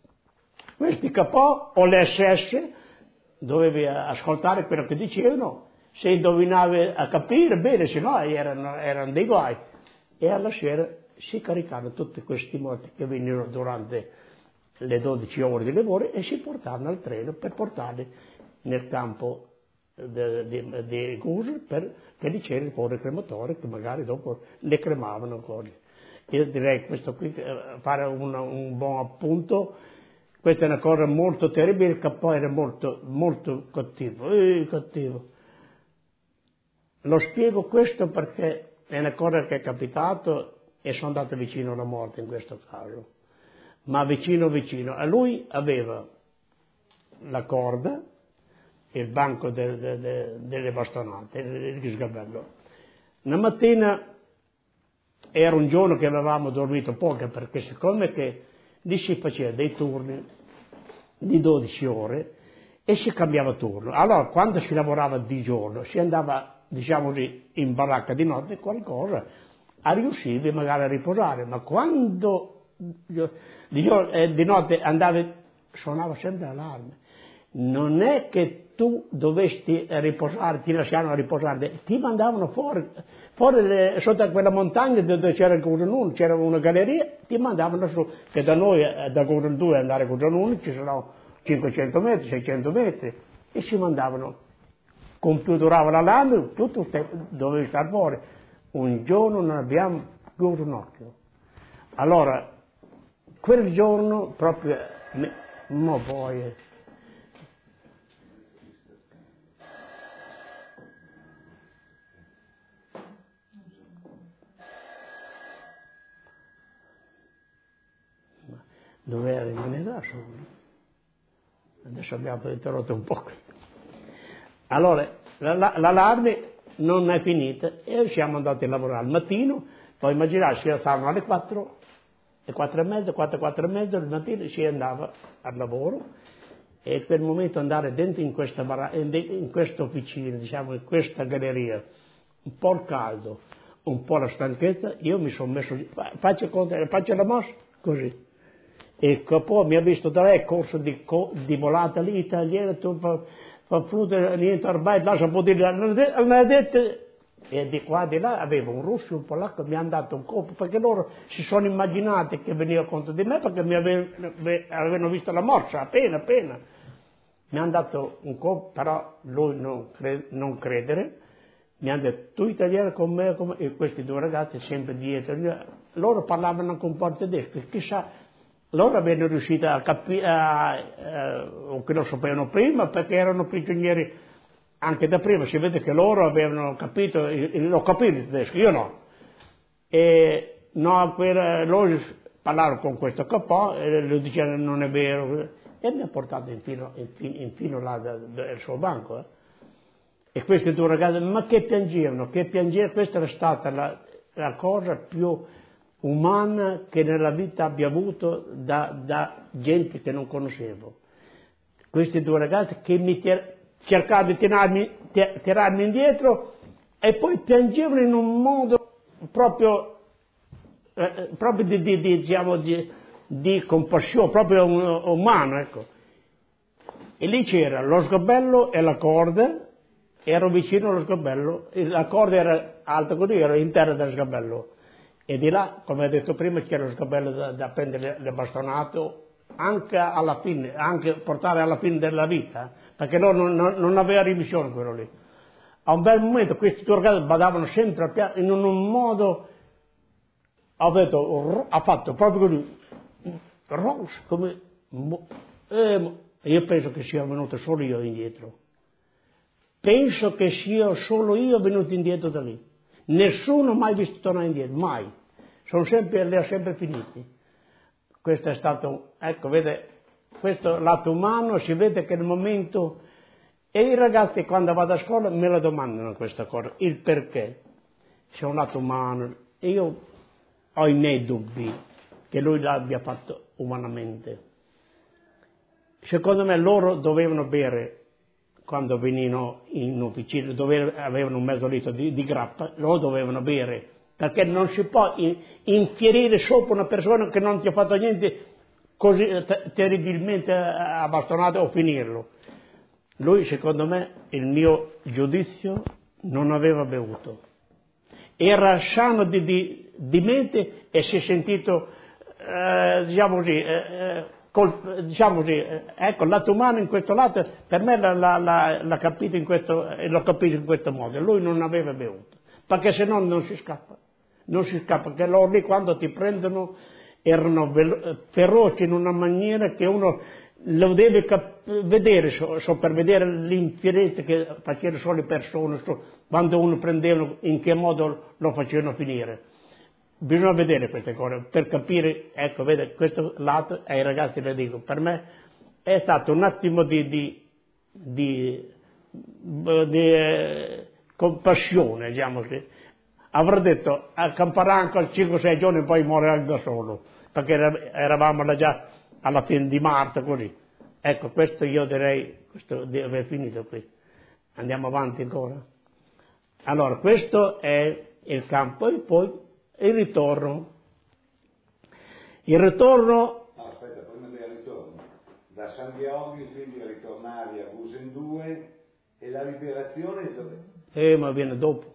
capò o le SS, dovevi ascoltare quello che dicevano, se indovinavi a capire bene, se no erano dei guai. E alla sera si caricavano tutti questi morti che venivano durante le 12 ore di lavoro e si portavano al treno per portarli nel campo di Gusel che lì c'era il forno crematore che magari dopo le cremavano ancora. Io direi questo qui, fare un buon appunto, questa è una cosa molto terribile, il cappò era molto cattivo. Lo spiego questo perché è una cosa che è capitato e sono andato vicino alla morte in questo caso, ma vicino. A lui aveva la corda, il banco delle bastonate, il sgabello. Una mattina era un giorno che avevamo dormito poco, perché siccome che lì si faceva dei turni di 12 ore e si cambiava turno. Allora, quando si lavorava di giorno, si andava, diciamo lì, in baracca di notte, qualcosa, a riuscire magari a riposare, ma quando di notte andavi, suonava sempre l'allarme. Non è che tu dovesti riposare, ti lasciavano riposare, ti mandavano fuori sotto a quella montagna dove c'era il Cosanun, c'era una galleria, ti mandavano su, che da noi, da Cosan 2 andare a Cosanun ci sono 500 metri, 600 metri, e si mandavano, con più durava la lama, tutto dovevi stare fuori. Un giorno non abbiamo chiuso un occhio. Allora, quel giorno proprio, ma poi... doveva rimanere da solo. Adesso abbiamo interrotto un po'. Allora, l'allarme non è finita e siamo andati a lavorare al mattino, poi immaginate, si alzavano alle 4, alle 4 e mezza, 4 e mezza del mattino si andava al lavoro e in quel momento andare dentro in questa officina, diciamo in questa galleria, un po' il caldo, un po' la stanchezza, io mi sono messo, faccio la mossa, così. E poi mi ha visto da lei corso di volata lì, italiana, tu fa frutta, niente arbeit, lascia un po' di là, non ha detto, e di qua di là avevo un russo e un polacco, mi hanno dato un colpo, perché loro si sono immaginati che veniva contro di me, perché mi avevano visto la morsa, appena. Mi hanno dato un colpo, però lui non credere, mi hanno detto, tu italiano con me, e questi due ragazzi sempre dietro, loro parlavano anche un po' tedesco, chissà, loro avevano riuscito a capire, o che lo sapevano prima, perché erano prigionieri anche da prima, si vede che loro avevano capito, l'ho capito il tedesco, io no. E no, loro parlarono con questo capo, e lui diceva non è vero, e mi ha portato infino là del suo banco. E questi due ragazzi, ma che piangevano, questa era stata la cosa più umana che nella vita abbia avuto da gente che non conoscevo. Questi due ragazzi che mi cercavano di tirarmi indietro e poi piangevano in un modo proprio di compassione, proprio umano, ecco. E lì c'era lo sgabello e la corda, ero vicino allo sgabello, la corda era alta così, ero in terra del sgabello. E di là, come ho detto prima, c'era lo sgabello da prendere le bastonate anche alla fine, anche portare alla fine della vita, perché loro non aveva remissione quello lì. A un bel momento questi due ragazzi badavano sempre al piano in un modo, ha fatto proprio così, rosso, come, io penso che sia venuto solo io indietro. Penso che sia solo io venuto indietro da lì. Nessuno mai visto tornare indietro, mai. Li ha sempre finiti. Questo è stato, ecco, vede, questo lato umano si vede che nel momento, e i ragazzi quando vado a scuola me la domandano questa cosa, il perché. C'è un lato umano, e io ho i miei dubbi che lui l'abbia fatto umanamente. Secondo me loro dovevano bere, quando venivano in officina, avevano un mezzo litro di grappa, loro dovevano bere, perché non si può infierire sopra una persona che non ti ha fatto niente così terribilmente abbastonato o finirlo. Lui, secondo me, il mio giudizio, non aveva bevuto. Era sano di mente e si è sentito, diciamo così, ecco, il lato umano in questo lato, per me l'ha capito in questo, e l'ho capito in questo modo. Lui non aveva bevuto, perché se no non si scappa, perché loro lì quando ti prendono erano feroci in una maniera che uno lo deve vedere, per vedere l'infierezza che facevano solo le persone, quando uno prendevano, in che modo lo facevano finire. Bisogna vedere queste cose per capire, ecco, vede, questo lato ai ragazzi le dico, per me è stato un attimo di compassione, diciamo così. Avrò detto, accamperà ancora 5-6 giorni e poi muore anche da solo, perché eravamo già alla fine di marzo, così. Ecco, questo io direi, questo di aver finito qui. Andiamo avanti ancora. Allora, questo è il campo e poi il ritorno. Il ritorno... No, aspetta, prima del ritorno. Da San Gheorghi quindi ritornavi a Gusen 2 e la liberazione dove? Ma viene dopo.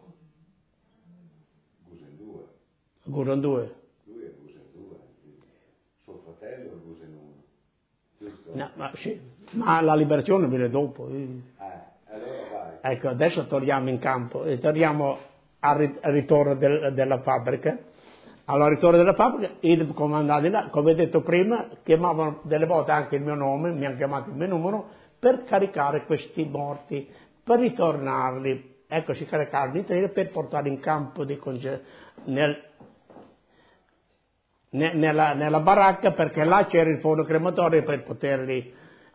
Gusen 2. Gusen 2. Lui è Gusen 2, suo fratello è Gusen 1. Giusto? No, ma sì, ma la liberazione viene dopo. Allora vai. Ecco, adesso torniamo in campo e torniamo al ritorno della fabbrica. Al ritorno della fabbrica, i comandanti là, come detto prima, chiamavano delle volte anche il mio nome, mi hanno chiamato il mio numero, per caricare questi morti, per ritornarli. Ecco, si caricavano in treno per portarli in campo nella baracca, perché là c'era il forno crematorio per poterli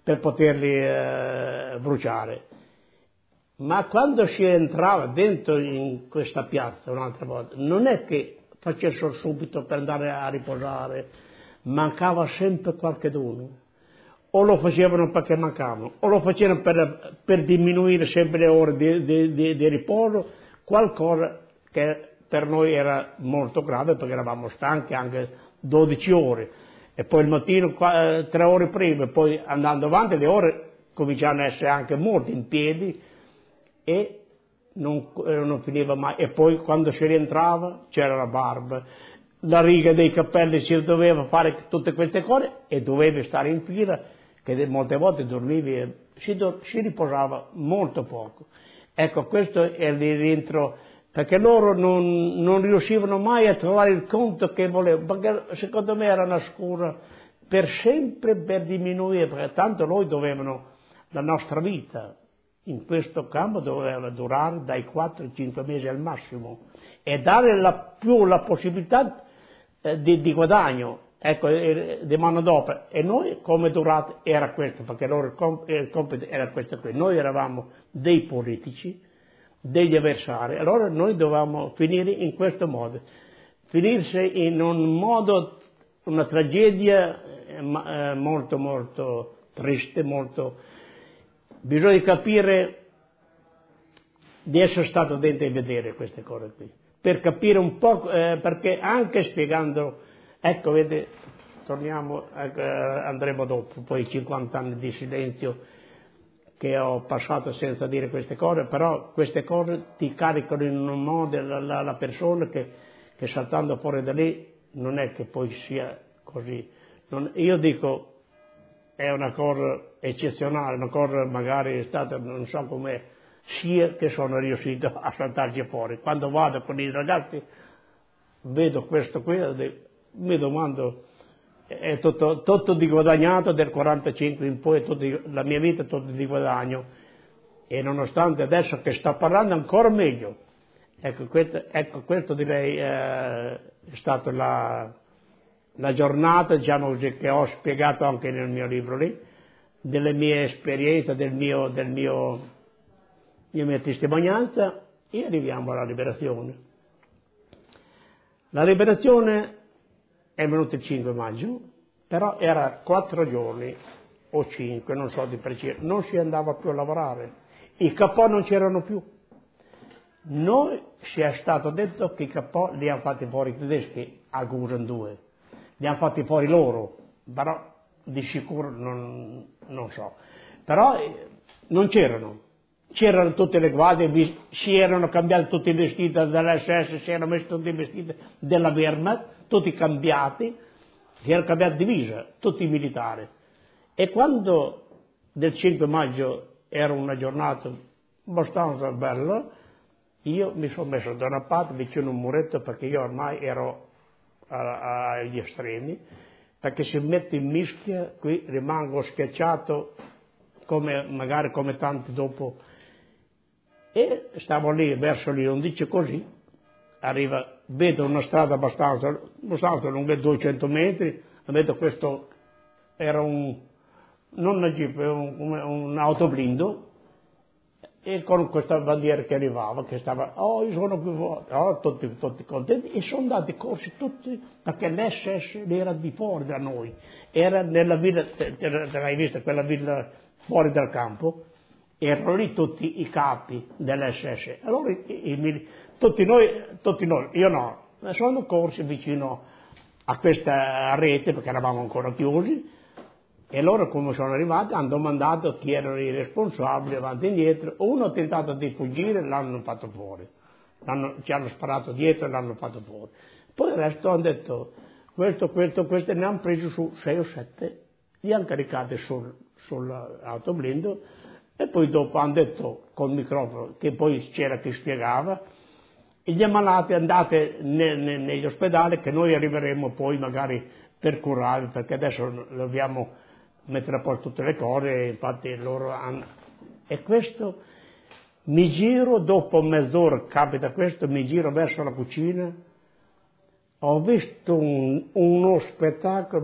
bruciare. Ma quando si entrava dentro in questa piazza un'altra volta, non è che facessero subito per andare a riposare, mancava sempre qualcheduno. O lo facevano perché mancavano, o lo facevano per diminuire sempre le ore di riposo, qualcosa che per noi era molto grave perché eravamo stanchi anche 12 ore. E poi il mattino 3 ore prima, e poi andando avanti le ore cominciavano a essere anche molte in piedi, e non finiva mai. E poi quando si rientrava c'era la barba, la riga dei capelli, si doveva fare tutte queste cose e dovevi stare in fila, che molte volte dormivi e si riposava molto poco. Ecco, questo è il rientro, perché loro non riuscivano mai a trovare il conto che volevano, perché secondo me era una scura per sempre, per diminuire, perché tanto noi dovevano la nostra vita in questo campo doveva durare dai 4 ai 5 mesi al massimo e dare la possibilità di guadagno, ecco, di manodopera. E noi come durata era questo, perché loro il compito era questo qui. Noi eravamo dei politici, degli avversari, allora noi dovevamo finire in questo modo, finirsi in un modo, una tragedia molto molto triste, molto... Bisogna capire di essere stato dentro e vedere queste cose qui, per capire un po', perché anche spiegando, ecco, vede, torniamo, andremo dopo, poi 50 anni di silenzio che ho passato senza dire queste cose, però queste cose ti caricano in un modo la persona che saltando fuori da lì non è che poi sia così. Io dico, è una cosa eccezionale, una cosa magari è stata, non so com'è, sia che sono riuscito a saltarci fuori. Quando vado con i ragazzi, vedo questo qui, mi domando, è tutto di guadagnato del 45 in poi, la mia vita è tutto di guadagno, e nonostante adesso che sto parlando ancora meglio. Ecco, questo direi è stata la giornata, diciamo così, che ho spiegato anche nel mio libro lì, delle mie esperienze, della mia testimonianza, e arriviamo alla liberazione. La liberazione è venuta il 5 maggio, però era 4 giorni o 5, non so di preciso, non si andava più a lavorare, i cappò non c'erano più. Noi ci è stato detto che i cappò li hanno fatti fuori i tedeschi a Gusen 2, li hanno fatti fuori loro, però di sicuro non so. Però non c'erano tutte le guardie, si erano cambiati tutti i vestiti dell'SS, si erano messi tutti i vestiti della Wehrmacht, tutti cambiati, si erano cambiati divisa, tutti i militari. E quando del 5 maggio era una giornata abbastanza bella, io mi sono messo da una parte vicino a un muretto, perché io ormai ero agli estremi, perché se metto in mischia qui rimango schiacciato magari come tanti dopo. E stavo lì verso le 11 così, vedo una strada abbastanza lunga, 200 metri, vedo questo, era non una jeep, un autoblindo, e con questa bandiera che arrivava, che stava, io sono più forte, tutti contenti, e sono andati corsi tutti, perché l'SS era di fuori da noi, era nella villa, te l'hai vista, quella villa fuori dal campo, erano lì tutti i capi dell'SS, allora tutti noi, io no, sono corsi vicino a questa rete, perché eravamo ancora chiusi, e loro, come sono arrivati, hanno domandato chi erano i responsabili, avanti e indietro. Uno ha tentato di fuggire, l'hanno fatto fuori. Ci hanno sparato dietro e l'hanno fatto fuori. Poi il resto hanno detto, questo, ne hanno preso su 6 o 7, li hanno caricati sull'autoblindo, e poi dopo hanno detto col microfono, che poi c'era chi spiegava, e gli ammalati andate negli ospedali, che noi arriveremo poi magari per curarli, perché adesso dobbiamo mettere a posto tutte le cose, e infatti loro hanno. E questo, mi giro, dopo mezz'ora capita questo, mi giro verso la cucina, ho visto uno spettacolo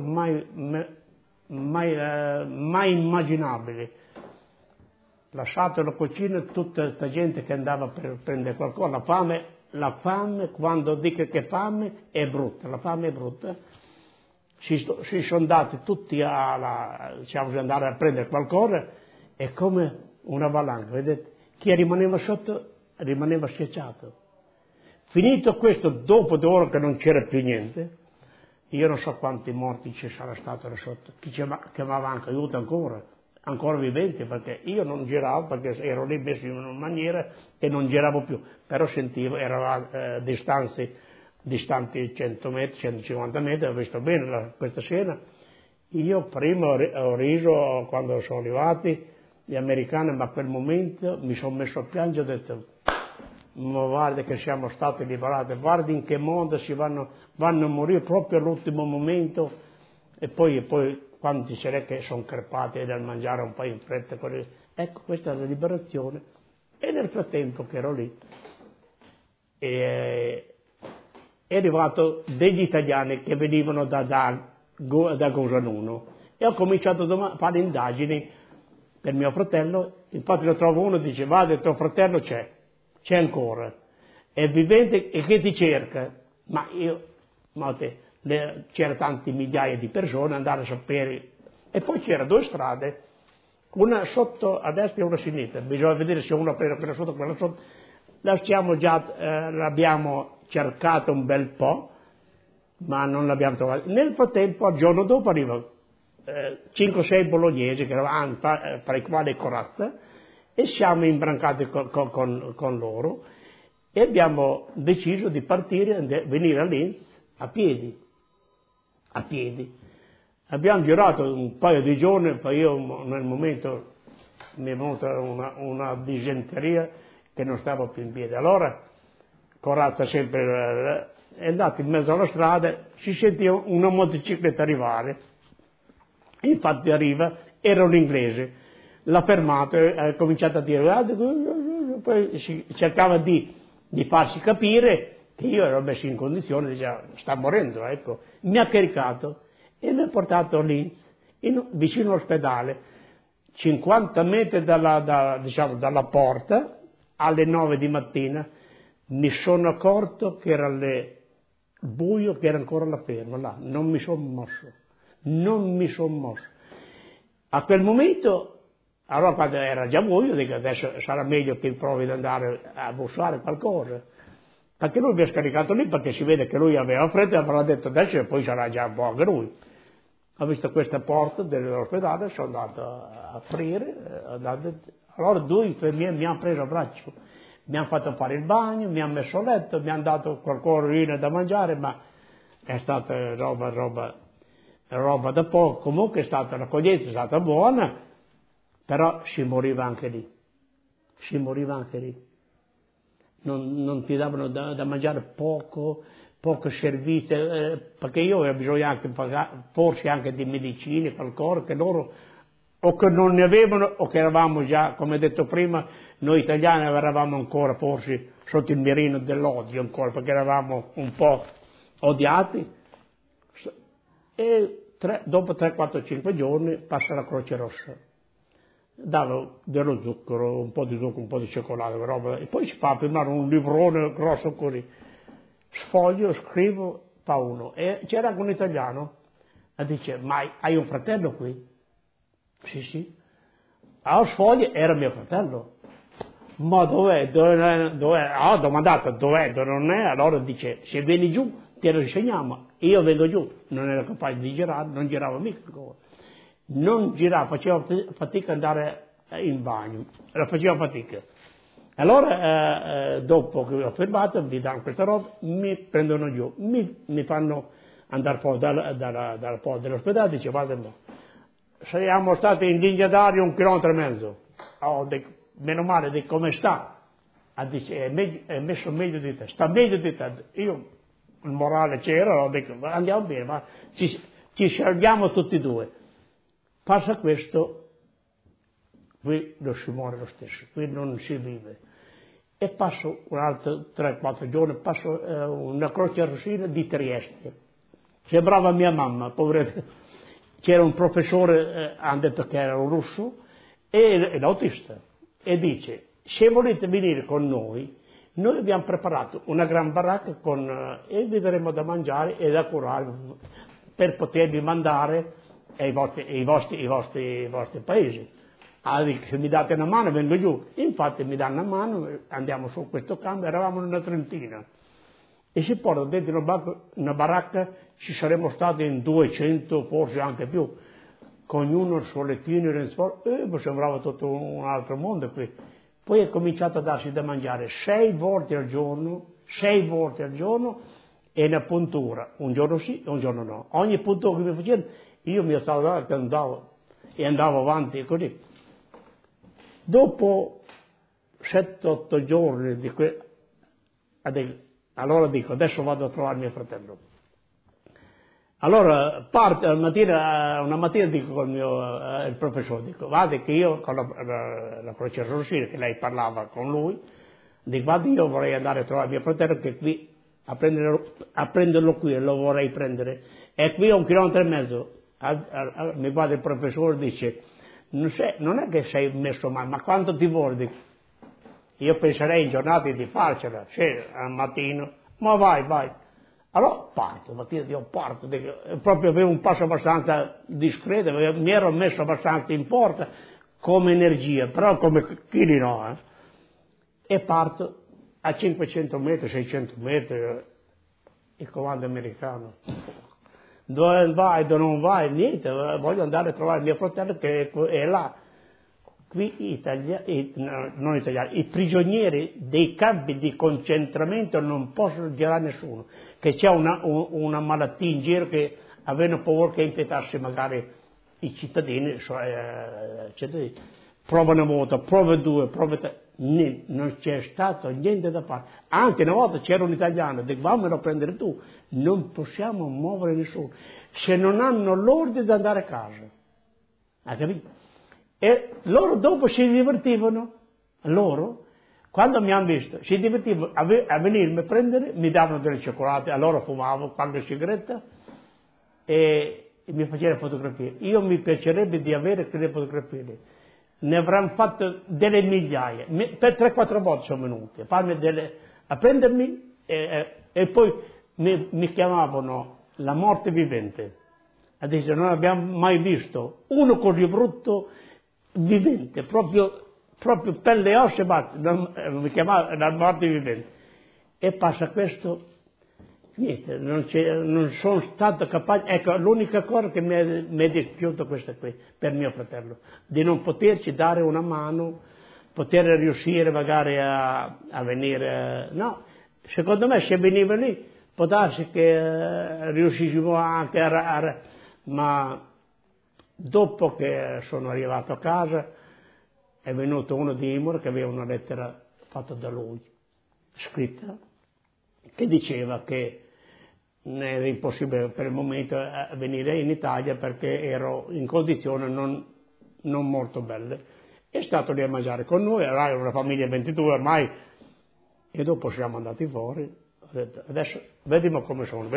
mai immaginabile. Lasciato la cucina, tutta questa gente che andava per prendere qualcosa, la fame, quando dico che fame è brutta, la fame è brutta. Si sono andati tutti diciamo, andare a prendere qualcosa, è come una valanga, vedete? Chi rimaneva sotto rimaneva schiacciato. Finito questo, dopo 2 ore che non c'era più niente, io non so quanti morti ci sarà stato là sotto, chi chiamava anche aiuto ancora viventi, perché io non giravo, perché ero lì messo in una maniera e non giravo più, però sentivo, erano distanti 100 metri, 150 metri, ho visto bene questa scena. Io prima ho riso quando sono arrivati gli americani, ma a quel momento mi sono messo a piangere e ho detto, ma guarda che siamo stati liberati, guarda in che modo vanno a morire proprio all'ultimo momento, e poi quando ci sarà che sono crepati da mangiare un po' in fretta, ecco, questa è la liberazione. E nel frattempo che ero lì, è arrivato degli italiani che venivano da Gusen 1, e ho cominciato a fare indagini per mio fratello. Infatti lo trovo uno e dice, guarda, tuo fratello c'è ancora, è vivente e che ti cerca. C'era tanti migliaia di persone, andare a sapere, e poi c'era 2 strade, una sotto a destra e una a sinistra, bisogna vedere se uno prende quella sotto o quella sotto. L'abbiamo cercato un bel po', ma non l'abbiamo trovato. Nel frattempo, il giorno dopo, arrivano 5 o 6 bolognesi che eravamo tra i quali corazza, e siamo imbrancati con loro, e abbiamo deciso di partire e venire a Linz a piedi. Abbiamo girato un paio di giorni, poi io nel momento mi è venuta una disenteria che non stavo più in piedi. Allora, corazza sempre, è andato in mezzo alla strada, si sentiva una motocicletta arrivare. Infatti arriva, era un inglese, l'ha fermato e ha cominciato a dire, poi cercava di farsi capire che io ero messo in condizione, diceva, sta morendo, ecco. Mi ha caricato e mi ha portato lì, vicino all'ospedale, 50 metri dalla porta, alle 9 di mattina. Mi sono accorto che era buio, che era ancora all'aperto, là, non mi sono mosso. A quel momento, allora quando era già buio, dico adesso sarà meglio che provi ad andare a bussare qualcosa. Perché lui mi ha scaricato lì, perché si vede che lui aveva fretta e avrà detto adesso e poi sarà già un po' anche lui. Ho visto questa porta dell'ospedale, sono andato a aprire, allora due infermieri mi hanno preso a braccio, mi hanno fatto fare il bagno, mi hanno messo a letto, mi hanno dato qualcosa da mangiare, ma è stata roba da poco. Comunque l'accoglienza è stata buona, però si moriva anche lì. Non ti davano da mangiare poco servizio, perché io avevo bisogno anche forse anche di medicine, qualcosa che loro o che non ne avevano o che eravamo già, come detto prima, noi italiani eravamo ancora forse sotto il mirino dell'odio ancora, perché eravamo un po' odiati. E dopo 3, 4, 5 giorni passa la Croce Rossa. Davo dello zucchero, un po' di zucchero, un po' di cioccolato, roba, e poi si fa firmare un librone grosso così. Sfoglio, scrivo, fa uno. E c'era anche un italiano, e dice, ma hai un fratello qui? Sì. Allora sfoglio, era mio fratello. Ma dov'è? Ho domandato dov'è, dove non è, allora dice, se vieni giù te lo insegniamo. Io vengo giù, non ero capace di girare, non girava mica ancora. Non girava, faceva fatica ad andare in bagno, faceva fatica. Allora, dopo che ho fermato, mi danno questa roba, mi prendono giù, mi fanno andare fuori dalla porta dell'ospedale, dice, guarda, siamo stati in linea d'aria 1,5 chilometri. Oh, meno male, di come sta? Dice, è messo meglio di te, sta meglio di te. Io, il morale c'era, ho detto, andiamo bene, ma ci scegliamo tutti e due. Passa questo, qui non si muore lo stesso, qui non si vive. E passo un altro 3-4 giorni, passo una croce rossina di Trieste. Sembrava mia mamma, poveretta. C'era un professore, hanno detto che era un russo, e l'autista. E dice, se volete venire con noi abbiamo preparato una gran baracca e vi daremo da mangiare e da curare per potervi mandare ai vostri paesi. Allora, se mi date una mano vengo giù. Infatti mi danno una mano, andiamo su questo cambio, eravamo una trentina. E si porta dentro una baracca, ci saremmo stati in 200, forse anche più, con ognuno il suo lettino, mi sembrava tutto un altro mondo qui. Poi è cominciato a darsi da mangiare 6 volte al giorno, e una puntura, un giorno sì e un giorno no. Ogni puntura che mi facevano, io mi stavo davanti e andavo avanti così. Dopo 7-8 giorni allora dico, adesso vado a trovare mio fratello. Allora parte una mattina dico con il professore, dico, guarda che io con la Croce Rossina, che lei parlava con lui, dico, guarda, io vorrei andare a trovare mio fratello che qui, a prenderlo qui, lo vorrei prendere. E qui a 1,5 chilometri. Mi guarda il professore e dice, non è che sei messo male, ma quanto ti vuole? Dico, io penserei in giornate di farcela, al mattino, ma vai. Allora parto, proprio avevo un passo abbastanza discreto, mi ero messo abbastanza in porta come energia, però come chili no. E parto a 500 metri, 600 metri, il comando americano. Dove vai, dove non vai, niente, voglio andare a trovare mio fratello che è là. Qui non italiani, i prigionieri dei campi di concentramento non possono girare nessuno, che c'è una malattia in giro che avevano paura che infettasse magari i cittadini, prova una volta, prova due, prova tre, non c'è stato niente da fare. Anche una volta c'era un italiano, dico vammelo a prendere tu, non possiamo muovere nessuno, se non hanno l'ordine di andare a casa, hai capito? E loro dopo si divertivano, quando mi hanno visto, si divertivano a venirmi a prendere, mi davano delle cioccolate, allora fumavo qualche sigaretta e mi facevano fotografie. Io mi piacerebbe di avere quelle fotografie, ne avranno fatto delle migliaia, per 3-4 volte sono venuti a prendermi e poi mi chiamavano la morte vivente. Adesso non abbiamo mai visto uno così brutto vivente, proprio pelle e ossa, mi chiamava la morte vivente. E passa questo, niente, non sono stato capace, ecco, l'unica cosa che mi è dispiaciuta questa qui, per mio fratello, di non poterci dare una mano, poter riuscire magari a venire, no, secondo me se veniva lì, può darsi che riuscissimo anche ma dopo che sono arrivato a casa, è venuto uno di Imola che aveva una lettera fatta da lui, scritta, che diceva che era impossibile per il momento venire in Italia perché ero in condizioni non molto belle. È stato lì a mangiare con noi, era una famiglia 22 ormai, e dopo siamo andati fuori. Ho detto, adesso vediamo come sono,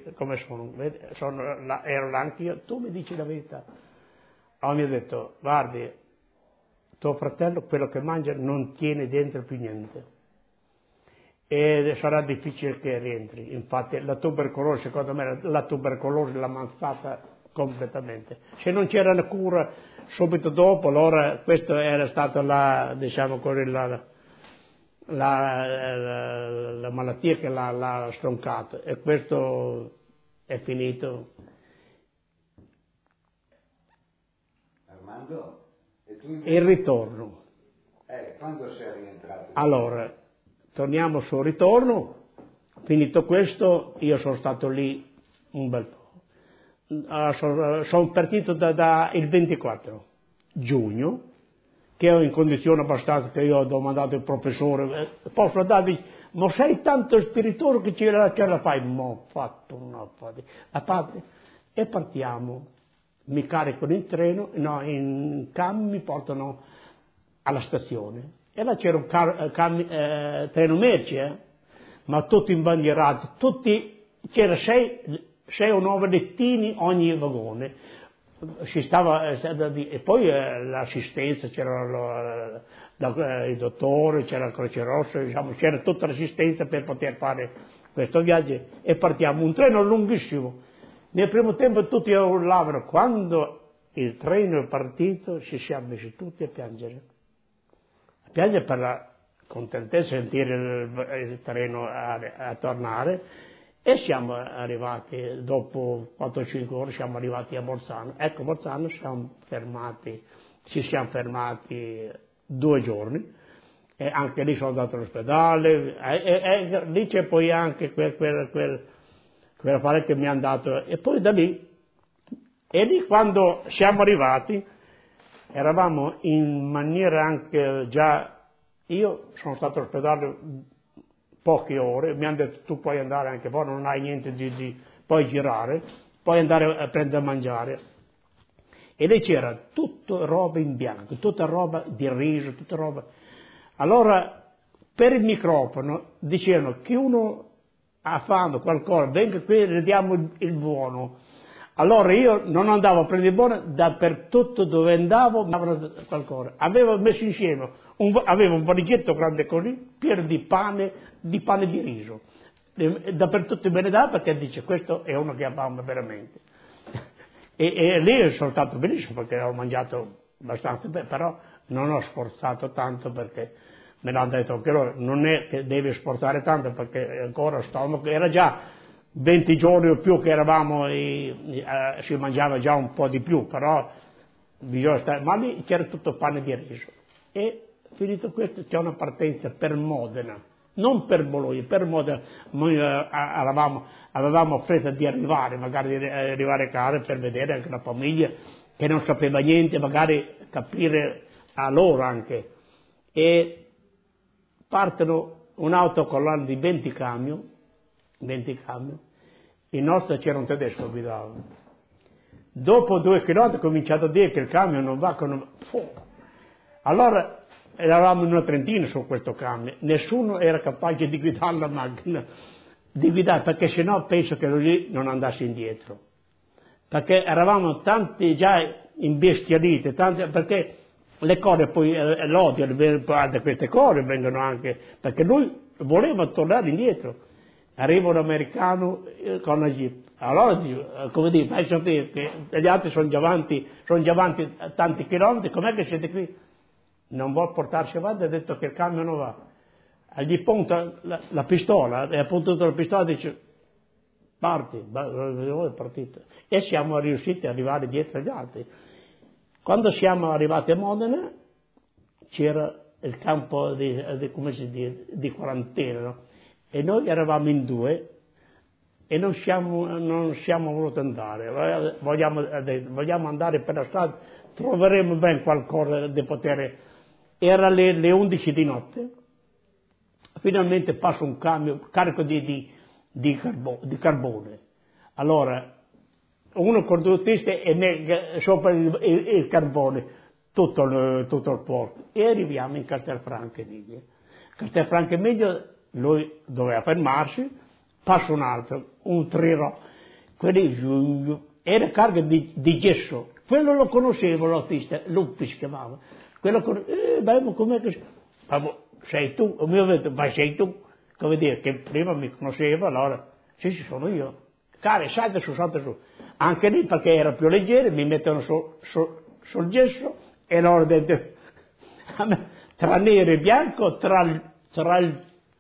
ero là anch'io, tu mi dici la verità. Allora mi ha detto, guardi, tuo fratello quello che mangia non tiene dentro più niente e sarà difficile che rientri. Infatti la tubercolosi, secondo me la tubercolosi l'ha ammazzata completamente. Se non c'era una cura subito dopo, allora questo era stato la malattia che l'ha stroncato, e questo è finito. Armando? Il ritorno. Quando sei rientrato? Allora, torniamo sul ritorno, finito questo, io sono stato lì un bel po'. Sono partito da il 24 giugno, che ero in condizione abbastanza che io ho domandato al professore, posso darvi, ma sei tanto spiritoso che ce la fai? Ma ho fatto una parte. E partiamo. Mi caricano in treno, no, in camion mi portano alla stazione. E là c'era un treno merci, ma tutti imbandierati, c'era 6 o 9 lettini ogni vagone. Si stava, e poi l'assistenza, c'era il dottore, c'era il Croce Rossa, diciamo, c'era tutta l'assistenza per poter fare questo viaggio, e partiamo, un treno lunghissimo. Nel primo tempo tutti urlavano, quando il treno è partito ci siamo messi tutti a piangere per la contentezza di sentire il treno a tornare, e siamo arrivati, dopo 4-5 ore siamo arrivati a Bolzano. Ecco, a Bolzano ci siamo fermati 2 giorni, e anche lì sono andato all'ospedale, e lì c'è poi anche quell'affare che mi hanno dato, e poi da lì, e lì quando siamo arrivati, eravamo in maniera anche già, io sono stato all'ospedale poche ore, mi hanno detto tu puoi andare anche fuori, non hai niente puoi girare, puoi andare a prendere a mangiare. E lì c'era tutta roba in bianco, tutta roba di riso, tutta roba. Allora, per il microfono dicevano che uno ha fame, qualcosa, venga qui, le diamo il buono. Allora io non andavo a prendere il buono, dappertutto dove andavo mi davano qualcosa. Avevo messo insieme, avevo un valigetto grande così, pieno di pane di riso. Dappertutto me ne dà, perché dice questo è uno che ha fame veramente. E lì sono stato benissimo, perché ho mangiato abbastanza bene, però non ho sforzato tanto, perché me l'hanno detto anche loro, non è che devi sforzare tanto, perché ancora stomaco, era già 20 giorni o più che eravamo, si mangiava già un po' di più, però bisogna stare, ma lì c'era tutto pane di riso. E finito questo c'è una partenza per Modena, non per Bologna, per modo, noi avevamo fretta di arrivare, magari di arrivare a casa per vedere anche la famiglia che non sapeva niente, magari capire a loro anche. E partono un'autocollana di 20 camion, il nostro c'era un tedesco che guidava. Dopo 2 chilometri ho cominciato a dire che il camion non va con... Allora eravamo in una trentina su questo camion, nessuno era capace di guidare la macchina, perché sennò penso che lui non andasse indietro. Perché eravamo tanti già imbestialiti, perché le cose poi, l'odio da queste cose vengono anche, perché lui voleva tornare indietro. Arriva un americano con la Jeep. Allora, come dire, fai sapere che gli altri sono già avanti tanti chilometri, com'è che siete qui? Non vuol portarsi avanti, ha detto che il camion non va. Gli punta la pistola, e ha puntato la pistola e dice, parti, è partito. E siamo riusciti ad arrivare dietro agli altri. Quando siamo arrivati a Modena, c'era il campo di quarantena, no? E noi eravamo in 2 e non siamo voluti andare. Vogliamo andare per la strada, troveremo ben qualcosa di poter. Era le 11 di notte, finalmente passa un camion carico di carbone. Allora, uno conduttista e sopra il carbone, tutto il porto. E arriviamo in Castelfranco Emilia. Castelfranco Emilia, lui doveva fermarsi, passa un altro, un trirò, quelli era carico di gesso. Quello lo conoscevo, l'autista, Luppi si chiamava. Quello com'è che... sei tu? Mi ha detto, ma sei tu? Come dire, che prima mi conosceva, allora, sì, sono io. Care, salta su. Anche lì, perché era più leggero, mi mettono sul gesso, e allora tra nero e bianco, tra il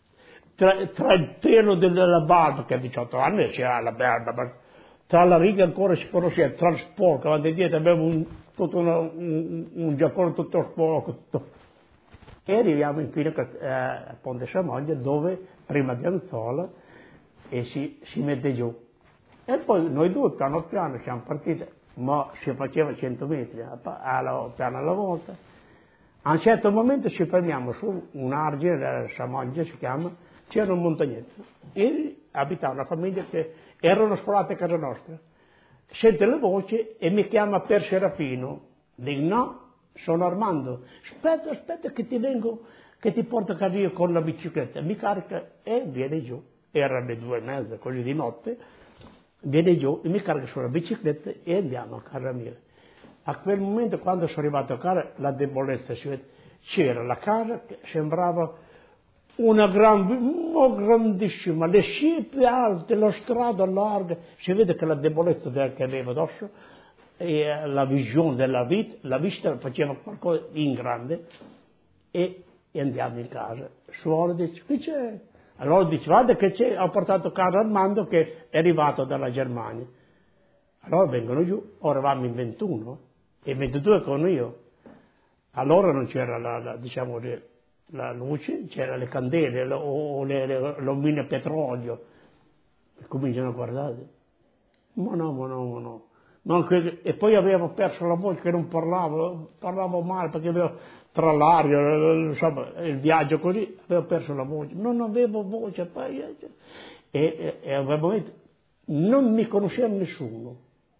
pelo della barba, che a 18 anni c'era la barba, tra la riga ancora si conosceva, tra il sporco, avanti e dietro abbiamo un giappone tutto sporco. E arriviamo infine a Ponte Samoglia, dove prima di Anzola e si mette giù. E poi noi 2 piano piano siamo partiti, ma si faceva 100 metri piano alla volta. A un certo momento ci fermiamo su un argine, Samoglia si chiama, c'era un montagnetto. E abitava una famiglia che erano sfolate a casa nostra. Sente le voci e mi chiama per Serafino. Dico no, sono Armando. Aspetta che ti vengo, che ti porto a casa io con la bicicletta. Mi carica e viene giù. Erano le 2:30, così di notte. Viene giù e mi carica sulla bicicletta e andiamo a casa mia. A quel momento, quando sono arrivato a casa, la debolezza si vede. C'era la casa che sembrava una grandissima, le siepi alte, la strada larga, si vede che la debolezza che aveva addosso, e la visione della vita, la vista faceva qualcosa in grande, e andiamo in casa. Suora dice, qui c'è. Allora dice, guarda che c'è, ho portato a casa Armando che è arrivato dalla Germania. Allora vengono giù, ora eravamo in 21, e 22 con io. Allora non c'era la luce, c'era le candele o le lumine a petrolio. E cominciano a guardare. Ma no. E poi avevo perso la voce, che non parlavo male perché avevo tra l'aria, insomma, il viaggio così, avevo perso la voce. Non avevo voce, e non mi conosceva nessuno.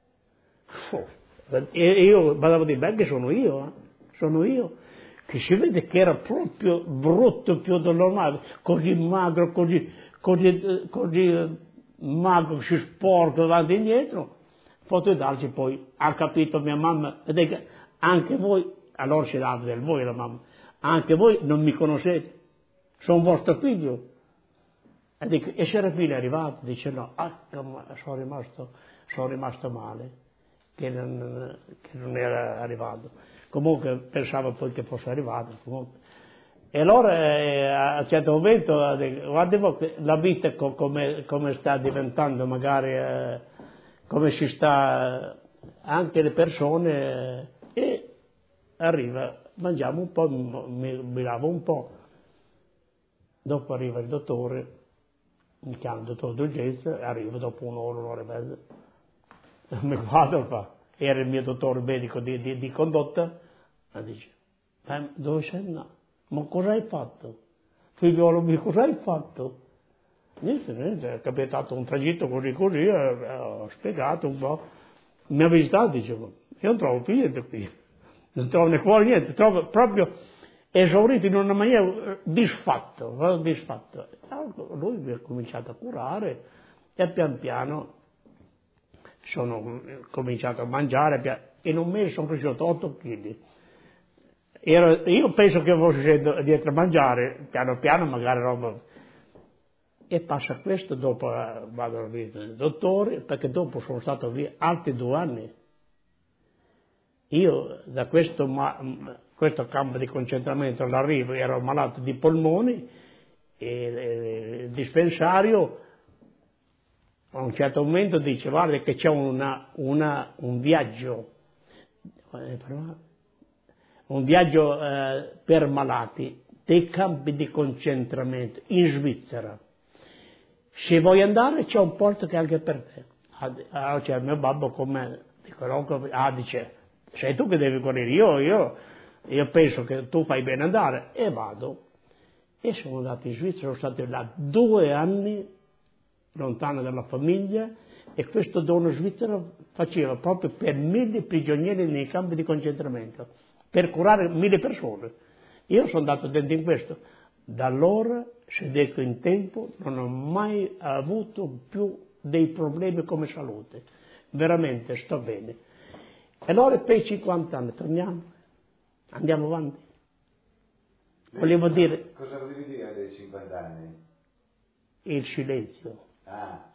E io vado a dire, beh, che sono io. Che si vede che era proprio brutto più del normale, così magro, così magro, si sporco avanti e indietro. Potete darci poi, ha capito mia mamma, anche voi, allora si dava del voi la mamma, anche voi non mi conoscete, sono vostro figlio. E Serafino è arrivato, dice no, sono rimasto male, che non era arrivato. Comunque pensavo poi che fosse arrivato. Comunque. E allora a un certo momento guardiamo la vita come sta diventando, magari come si sta anche le persone, e arriva, mangiamo un po', mi lavo un po'. Dopo arriva il dottore, mi chiama il dottor d'urgenza, arriva dopo un'ora e mezza, mi guarda e fa, era il mio dottore medico di condotta, e dice, dove sei andato? Ma cosa hai fatto? Figliolo mio, cosa hai fatto? Niente, è capitato un tragitto così, ho spiegato un po', mi ha visitato, dicevo, io non trovo più niente qui, non trovo né fuori niente, trovo proprio esaurito in una maniera disfatto. Allora, lui mi ha cominciato a curare e pian piano sono cominciato a mangiare, in un mese sono cresciuto 8 kg. Io penso che fossi dietro a mangiare, piano piano magari roba. E passa questo, dopo vado a vedere il dottore, perché dopo sono stato via altri 2 anni. Io da questo campo di concentramento all'arrivo ero malato di polmoni e il dispensario a un certo momento dice guarda che c'è un viaggio per malati dei campi di concentramento in Svizzera. Se vuoi andare c'è un posto che è anche per te. Allora c'è il mio babbo con me, dice sei tu che devi correre, io penso che tu fai bene andare, e vado. E sono andato in Svizzera, sono stato là 2 anni lontano dalla famiglia, e questo dono svizzero faceva proprio per 1000 prigionieri nei campi di concentramento, per curare 1000 persone. Io sono andato dentro in questo. Da allora, se dico in tempo, non ho mai avuto più dei problemi come salute. Veramente sto bene. E allora per 50 anni torniamo, andiamo avanti. Volevo dire... Cosa volevi dire dei 50 anni? Il silenzio. Ah.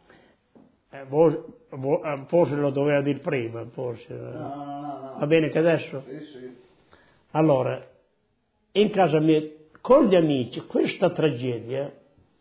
Forse lo doveva dire prima, forse. No. Va bene che adesso? Sì. Allora, in casa mia, con gli amici, questa tragedia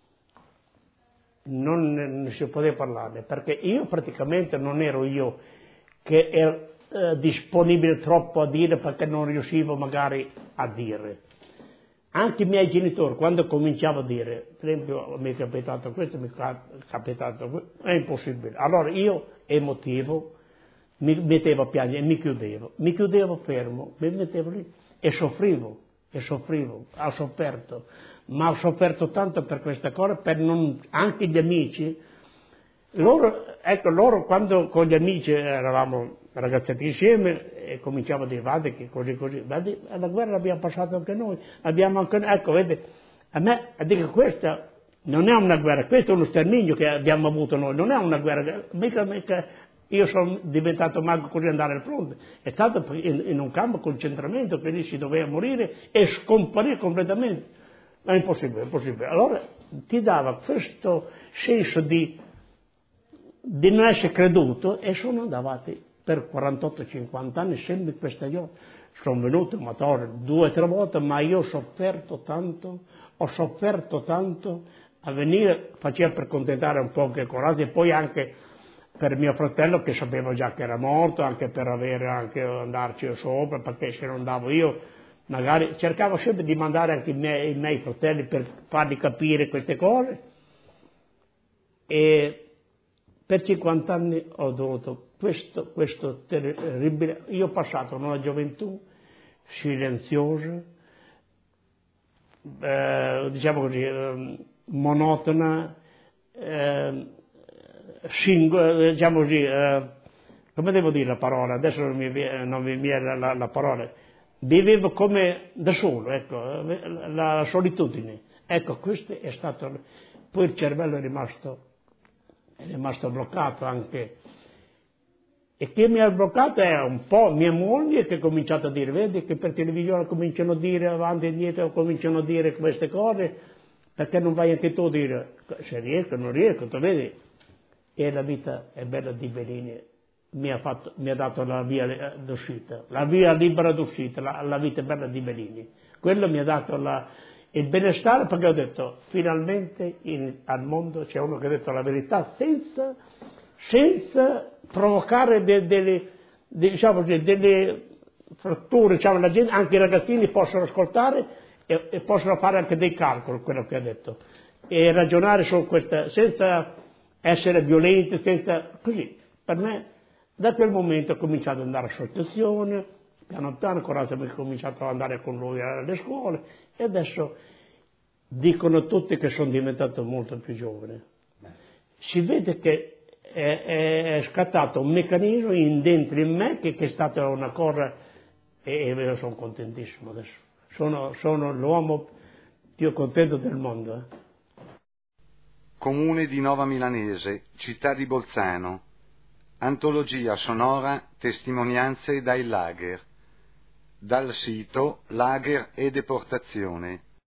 non si poteva parlarne, perché io praticamente non ero io che ero disponibile troppo a dire, perché non riuscivo magari a dire. Anche i miei genitori, quando cominciavo a dire, per esempio mi è capitato questo, mi è capitato questo, è impossibile. Allora io, emotivo, mi mettevo a piangere e mi chiudevo fermo, mi mettevo lì e soffrivo, ho sofferto, ma ho sofferto tanto per questa cosa, anche gli amici, loro quando con gli amici eravamo ragazzetti insieme e cominciamo a dire guarda che così, la guerra l'abbiamo passata anche noi, ecco vede, a me dico questa non è una guerra, questo è uno sterminio che abbiamo avuto noi, non è una guerra, mica io sono diventato mago così andare al fronte, è stato in un campo di concentramento, quindi si doveva morire e scomparire completamente, ma è impossibile. Allora ti dava questo senso di non essere creduto, e sono andati per 48-50 anni sempre in questa io. Sono venuto in motorino 2 o 3 volte, ma io ho sofferto tanto a venire, faceva per contentare un po' che coraggio, e poi anche per mio fratello che sapevo già che era morto, anche per avere anche andarci sopra, perché se non andavo io magari cercavo sempre di mandare anche i miei fratelli per fargli capire queste cose, e per 50 anni ho dovuto questo terribile. Io ho passato una gioventù silenziosa, diciamo così, monotona, diciamo così, come devo dire la parola? Adesso non mi viene la parola. Vivevo come da solo, ecco, la solitudine. Ecco, questo è stato. Poi il cervello è rimasto bloccato anche. E che mi ha bloccato è un po' mia moglie, che ha cominciato a dire, vedi che per televisione cominciano a dire avanti e indietro, cominciano a dire queste cose, perché non vai anche tu a dire, se riesco, non riesco, tu vedi? E la vita è bella di Bellini, mi ha dato la via d'uscita, la via libera d'uscita, la vita bella di Bellini. Quello mi ha dato il benestare, perché ho detto, finalmente al mondo c'è uno che ha detto la verità senza provocare delle fratture, diciamo, la gente, anche i ragazzini possono ascoltare e possono fare anche dei calcoli, quello che ha detto, e ragionare su questa, senza essere violenti, senza, così, per me, da quel momento ho cominciato ad andare all'associazione, piano piano, Corazza mi ha cominciato ad andare con lui alle scuole, e adesso dicono tutti che sono diventato molto più giovane. Si vede che è scattato un meccanismo dentro in me che è stata una cosa, e io sono contentissimo adesso. Sono l'uomo più contento del mondo. Comune di Nova Milanese, città di Bolzano. Antologia sonora Testimonianze dai lager. Dal sito Lager e Deportazione.